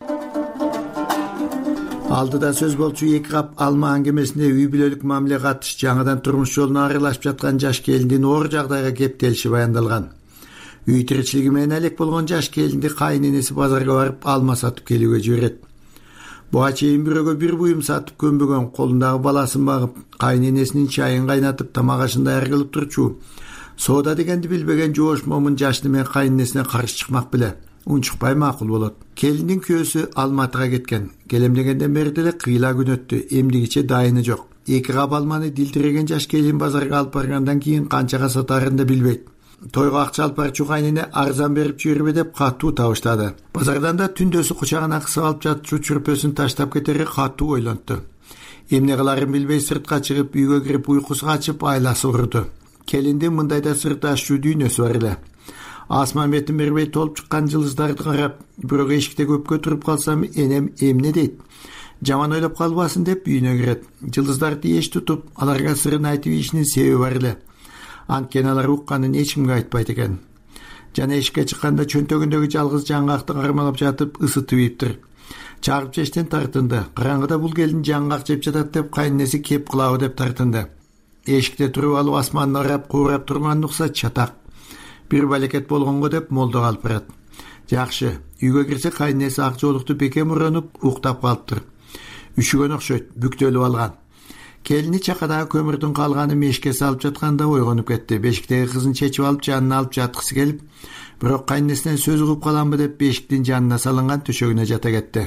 Алдыда сөз болчу «Эки кап алма» аңгемесинде үй бүлөлүк мамиле катыш, жаңадан турмуш жолуна аралашып жаткан жаш келиндин оор жагдайга кептелиши баяндалган. Үй тиричилиги менен элек болгон жаш келинди кайненеси базарга барып алма сатып келүүгө жиберет. Буга чейин бирөөгө бир буюм сатып көнбөгөн, колундагы баласын багып, кайненесинин чайын кайнатып, тамак ашын даяр кылып турчу. Соода дегенди билбеген жоош момун жашны менен кайненесине каршы чыкмак беле. Унчукпай макул болот. Келиндин күйөөсү Алматыга кеткен. Келемдегенден бери деле кыйла күн өттү. Эмдигиче дайыны жок. Эки кап алманы дилтиреген жаш келин базарга алып баргандан кийин канчага сатарын да билбейт. Тойго акча алып барчу кайнене арзан берип жибербе деп катуу табыштады. Базардан да түндөсү кучагына кысып алып жатчу чүрпөсүн таштап кетерге катуу ойлонту. Эмне кыларын билбей сыртка чыгып, үйгө кирип уйкусу качып айласы уруду. Келиндин мындайда сырдаштуу дүйнөсү бар эле. Асман бетин бербей толуп чыккан жылдыздарды карап, бирок эшикте көпкө туруп калсам энем эмне дейт? Жаман ойлоп калбасын деп үйүнө кирет. Жылдыздарды эч тутуп, аларга сырын айтып ийишинин себеби бар эле. Анткени алар укканын эч кимге айтпайт экен. Жана эшикке чыкканда чөнтөгүндөгү жалгыз жаңгакты кармалап жатып ысытып ийиптир. Чагып жештен тартынды. Караңгыда бул келин жаңгак жеп жатат деп кайненеси кеп кылабы деп тартынды. Эшикте туруп алып асманды карап куурап турган укса чатак. Бир балекет болгонго деп молдого алып барат. Жакшы, үйгө кирсе кайненеси ак жоолукту бекем уронуп уктап калыптыр. Үшүгөн окшойт, бүктөлүп алган. Келини чакадагы көмүрдүн калганы мешке салып жатканда ойгонуп кетти. Бешиктеги кызын чечип алып жанына алып жаткысы келип, бирок кайненесинен сөз угуп каламбы деп бешиктин жанына салынган төшөгүнө жата кетти.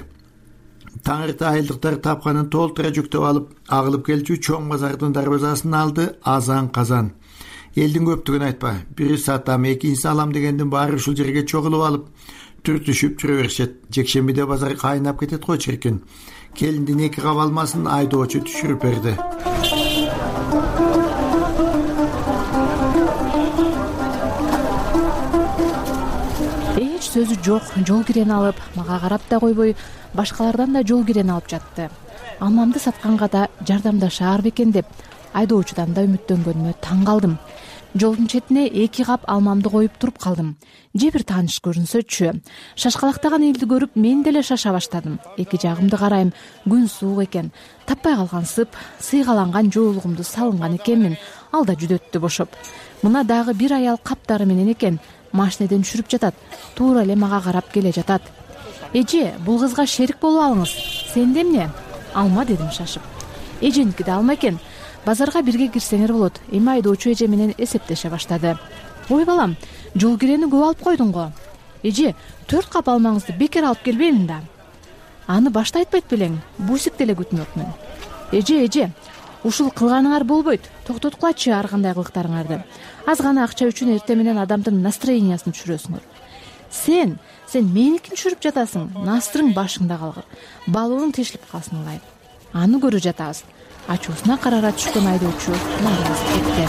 Таң эрте айылдыктар тапканын толтура жүктөп алып, агылып келчү чоң базардын дарбазасын алды, азан казан. Элдин көптүгүн айтпа, бири сатам, экинчиси алам дегендин баары ушул жерге чогулуп алып, түртүшүп жүрө беришет. Жекшембиде базар кайнап кетет го чиркин. Келиндин эки кап алмасын айдоочу түшүрүп берди. Эч сөзү жок, жол кирени алып, мага карап да койбой, башкалардан да жол кирени алып жатты. Алмамды сатканга да жардамдашаар бекен деп, айдоочудан да үмүттөнгөнүмө таң калдым. Жолдун четине эки кап алмамды коюп туруп калдым. Же бир тааныш көрүнсөчү. Шашкалактаган элди көрүп, мен деле шаша баштадым. Эки жагымды карайм, күн суук экен. Таппай калгансып, сыйгаланган жоолугумду салынган экенмин. Ал да жүдөттү бошоп. Мына дагы бир аял каптары менен экен. Машинеден түшүрүп жатат. Туура эле мага карап келе жатат. Эже, бул кызга шерик болуп алыңыз. Сенде эмне? Алма дедим шашып. Эженики да алма экен. Базарга бирге кирсеңер болот. Эми айдоочу эже менен эсептеше баштады. Ой балам, жол кирени көп алып койдуң го. Эже, 4 кап алмаңызды бекер алып келбеймин да. Аны башта айтпайт белең, бусик деле күтмөкмүн. Эже, ушул кылганыңар болбойт. Токтоткулачы ар кандай кылыктарыңарды. Аз гана акча үчүн эрте менен адамдын настроениясын түшүрөсүңөр. Сен меникин түшүрүп жатасың. Настырың башыңда калгыр. Балооң тешилип калсын ылайык. Аны көрүп жатабыз. Ачуусуна карара түшкөн айдоочу маңгазып кетти.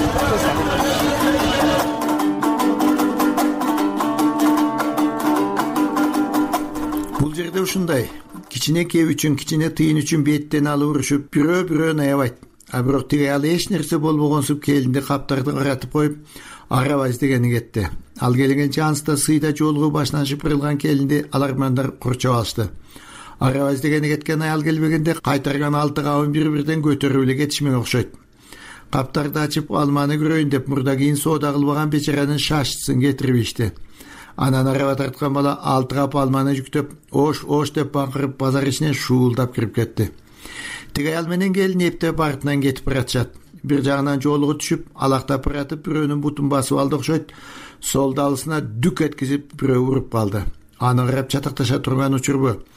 Бул жерде ушундай. Кичине кеп үчүн, кичине тыйын үчүн беттен алып урушуп, бирөө аябайт. А бирок тиги ал эч нерсе болбогонсуп келинди каптарды каратып коюп, арабайбыз дегени кетти. Ал келгенче анста сыйда жолугу башынан шыпырылган келинди алармандар курчап алышты. Арабайбыз дегени кеткен аял келбегенде кайтарган 6 кабын бири-бирден көтөрүп эле кетишмек окшойт. Каптарды ачып алманы көрөйүн деп мурда кийин соода кылбаган бечаранын шашчысын кетирип ишти. Анан араба тарткан бала 6 кап алманы жүктөп, ош деп баңкырып базар ичине шуулдап кирип кетти. Тиги аял менен келин эптеп артынан кетип баратышат. Бир жагынан жоолугу түшүп, алактап баратып бирөөнүн бутун басып алды окшойт. Сол далысына дүк эткизип бирөө уруп калды. Аны карап чатакташа турган учурбу?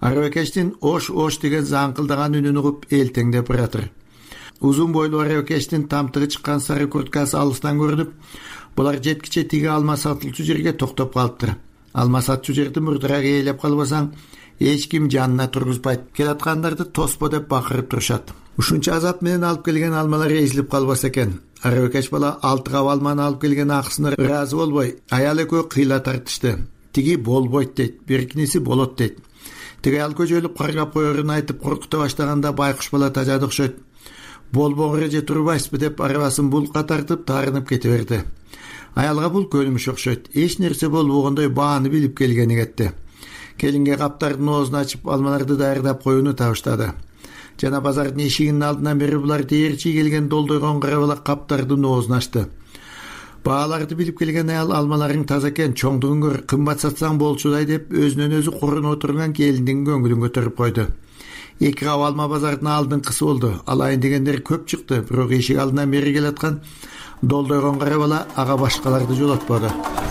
Арабекештин ош деген заңкылдаган үнүн угуп элтеңдеп баратыр. Узун бойлуу арабекештин тамтыгы чыккан сары курткасы алыстан көрүнүп, булар жеткиче тиги алма сатылчу жерге токтоп калыптыр. Алма сатчу жерди мурдурак ээлеп калбасаң, эч ким жанына тургузбайт. Келаткандарды тоспо деп бакырып турушат. Ушунча азап менен алып келген алмалар эзилип калбаса экен. Арабекеш бала 6 кап алманы алып келген акысына ыраазы болбой, аял экөө кыйла тартышты. Тиги болбойт дейт, биркиниси болот дейт. Тиги ал көжөлүп каргап коерун айтып коркута баштаганда байкуш бала тажады окшойт. Болбоңур же турбайсызбы деп арабасын булка тартып таарынып кете берди. Аялга бул көнүмүш окшойт. Эч нерсе болбогондой бааны билип келгени кетти. Келинге каптардын оозун ачып алмаларды даярдап коюуну табыштады. Жана базардын эшигинин алдынан бери булар дээрчи келген долдойгон кара бала каптардын оозун ачты. Бааларды билип келген аял алмаларың таза экен, чоңдугун көр, кымбат сатсаң болчудай деп өзүнөн өзү корунуп отурган келиндин көңүлүн көтөрүп койду. 2 кап алма базардын алдыңкысы болду. Алайын дегендер көп чыкты, бирок эшик алдынан бери келаткан долдойгон кара бала ага башкаларды жолотподу.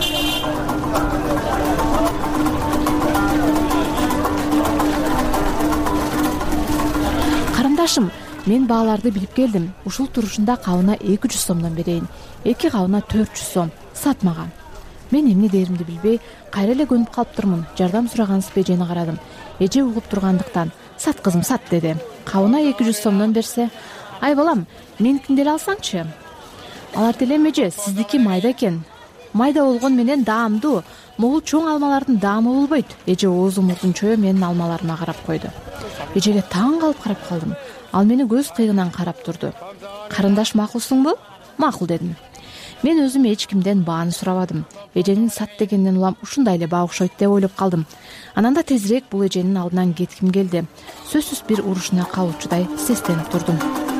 Карындашым, мен бааларды билип келдим. Ушул турушунда кабына 200 сомдон берейин. 2 кабына 400 сом. Сатмаган. Мен эмне деримди билбей, кайра эле көнүп калыптырмын. Жардам сурагансызбы эжени карадым. Эже угуп тургандыктан, "Сат кызым, сат" деди. Кабына 200 сомдон берсе, "Ай балам, меникин деле алсаңчы?" "Алар делем эже, сиздики майда экен. Майда болгон менен даамдуу. Могул чоң алмалардын даамы болбойт." Эже оозу мурдун чоё менин алмаларыма карап койду. Эжеге таң калып карап калдым. Ал мени көз кыйгынан карап турду. "Карындаш, макулсуңбу?" "Макул" дедим. Мен өзүм эч кимден бааны сурабадым. Эженин сат дегенден улам ушундай эле баа окшойт деп ойлоп калдым. Анан да тезирээк бул эженин алдынан кетким келди. Сөзсүз бир урушуна калуучудай сестенип турдум.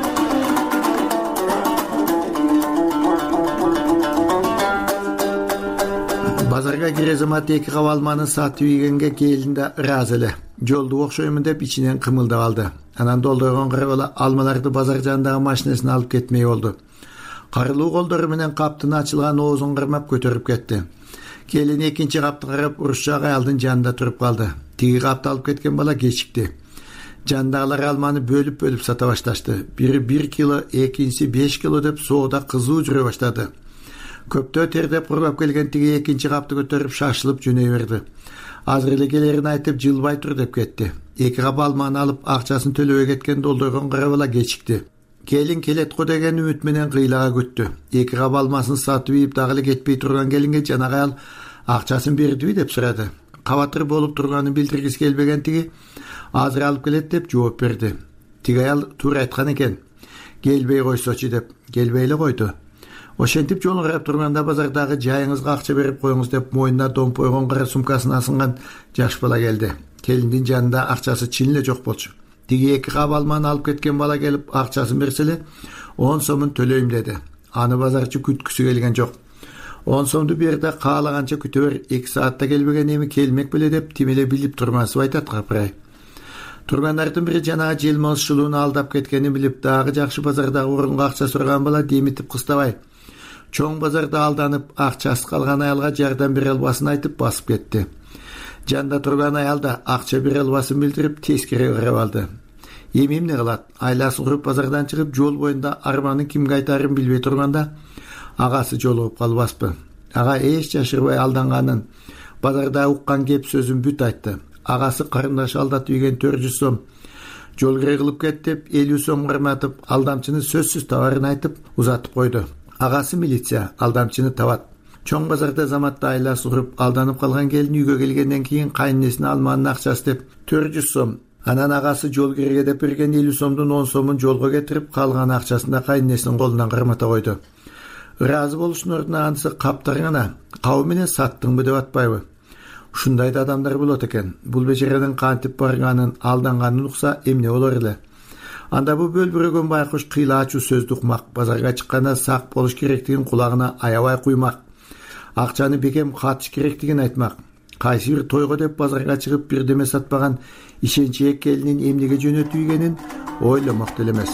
Базарга кире замат 2 кап алманы сатып ийгенге келин да ыраазы эле. Жолду окшоймун деп ичинен кымылдап алды. Анан долдойгон кара бала алмаларды базар жанындагы машинесине алып кетмей болду. Карылуу колдору менен каптын ачылган оозун кармап көтөрүп кетти. Келин экинчи капты карап урушчак аялдын жанында туруп калды. Тиги капты алып кеткен бала кечикти. Жандагылар алманы бөлүп сата башташты. Бири 1 кило, экинчиси 5 кило деп соуда кызуу жүрө баштады. Көптөө тердеп курлап келген тиги экинчи капты көтөрүп шашылып жөнөй берди. Азыр эле келерин айтып жылбай тур деп кетти. 2 кап алманы алып акчасын төлөбөй кеткен долдойгон кара бала кечикти. Келин келет го деген үмүт менен кыйлага күттү. 2 кап алмасын сатып ийип дагы эле кетпей турган келинге жанагы аял акчасын бердиби деп сурады. Кабатыр болуп турганын билдиргиси келбеген тиги азыр алып келет деп жооп берди. Тиги аял туура айткан экен. Келбей койсочу деп. Келбей эле койду. Ошентип жолун карап турганда базардагы жайыңызга акча берип коюңуз деп мойнуна домпойгон кара сумкасын асынган жаш бала келди. Келиндин жанында акчасы чын эле жок болчу. Тиги 2 кап алманы алып кеткен бала келип акчасын берсе эле 10 сомун төлөйм деди. Аны базарчы күткүсү келген жок. 10 сомду бер да каалаганча күтө бер, 2 саатта келбеген эми келмек беле деп тим эле билип турмасып айтат капырай. Тургандардын бири жанагы желмоз шулууну алдап кеткенин билип дагы жакшы базардагы орунга акча сураган бала демитип кыстабай чоң базарда алданып акчасы калган аялга жардам бере албасын айтып басып кетти. Жанда турган аял да акча бере албасын билдирип тескери карап алды. Эми эмне кылат? Айласын куруп базардан чыгып жол боюнда арманын кимге айтарын билбей турганда агасы жолугуп калбаспы? Ага эч жашырбай алданганын, базарда уккан кеп сөзүн бүт айтты. Агасы карындаш алдатып ийген 400 сом жол кире кылып кет деп 50 сом карматып алдамчынын сөзсүз табарын айтып узатып койду. Агасы милиция алдамчыны табат. Чоң базарда заматта айласы куруп алданып калган келин үйгө келгенден кийин кайнесине алманын акчасы деп 400 сом, анан агасы жол кирге деп берген 50 сомдун 10 сомун жолго кетирип калган акчасын да кайнесинин колунан кармата койду. Ыраазы болуштун ордуна анысы каптарыңана кабы менен саттыңбы деп атпайбы? Ушундай да адамдар болот экен. Бул бечеранын кантип барганын, алданганын укса эмне болор эле? Анда бу бөлбүрөгөн байкуш кыйлаачу сөздү укмак, базарга чыкканда сак болуш керектигин кулагына аябай куймак. Акчаны бекем катыш керектигин айтмак. Кайсы бир тойго деп базарга чыгып бирдеме сатпаган ишенчээк келинин эмнеге жөнөтүп ийгенин ойломок деле эмес.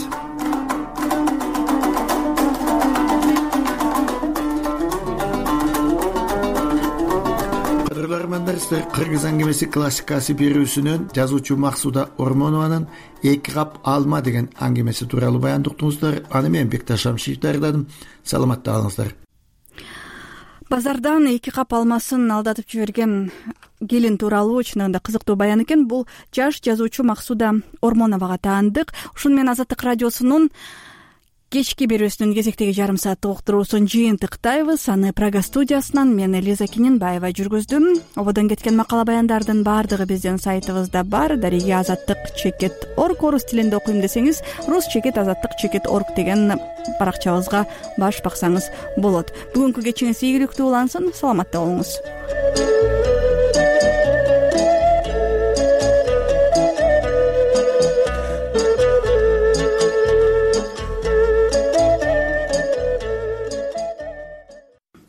армысыздар. Кыргыз аңгемеси классикасы берүүсүнөн жазуучу Максуда Ормонованын эки кап алма деген аңгемеси тууралуу баян уктуңуздар. Аны мен Бекташ Шамшиев даярдадым. Саламатта калыңыздар. Базардан эки кап алмасын алдатып жиберген келин тууралуу чынында кызыктуу баян экен. Бул жаш жазуучу Максуда Ормоновага таандык. Ушуну менен Азаттык радиосунун кечки берүүсүнүн кезектеги жарым сааттык уктуруусун жыйынтыктайбыз. Аны Прага студиясынан мен Элиза Киненбаева жүргүздүм. Ободон кеткен макала баяндардын баардыгы биздин сайтыбызда бар. Дареги azattik.org. Орус тилинде окуйм десеңиз rus.azattik.org деген баракчабызга баш баксаңыз болот. Бүгүнкү кечиңиз ийгиликтүү улансын. Саламатта болуңуз.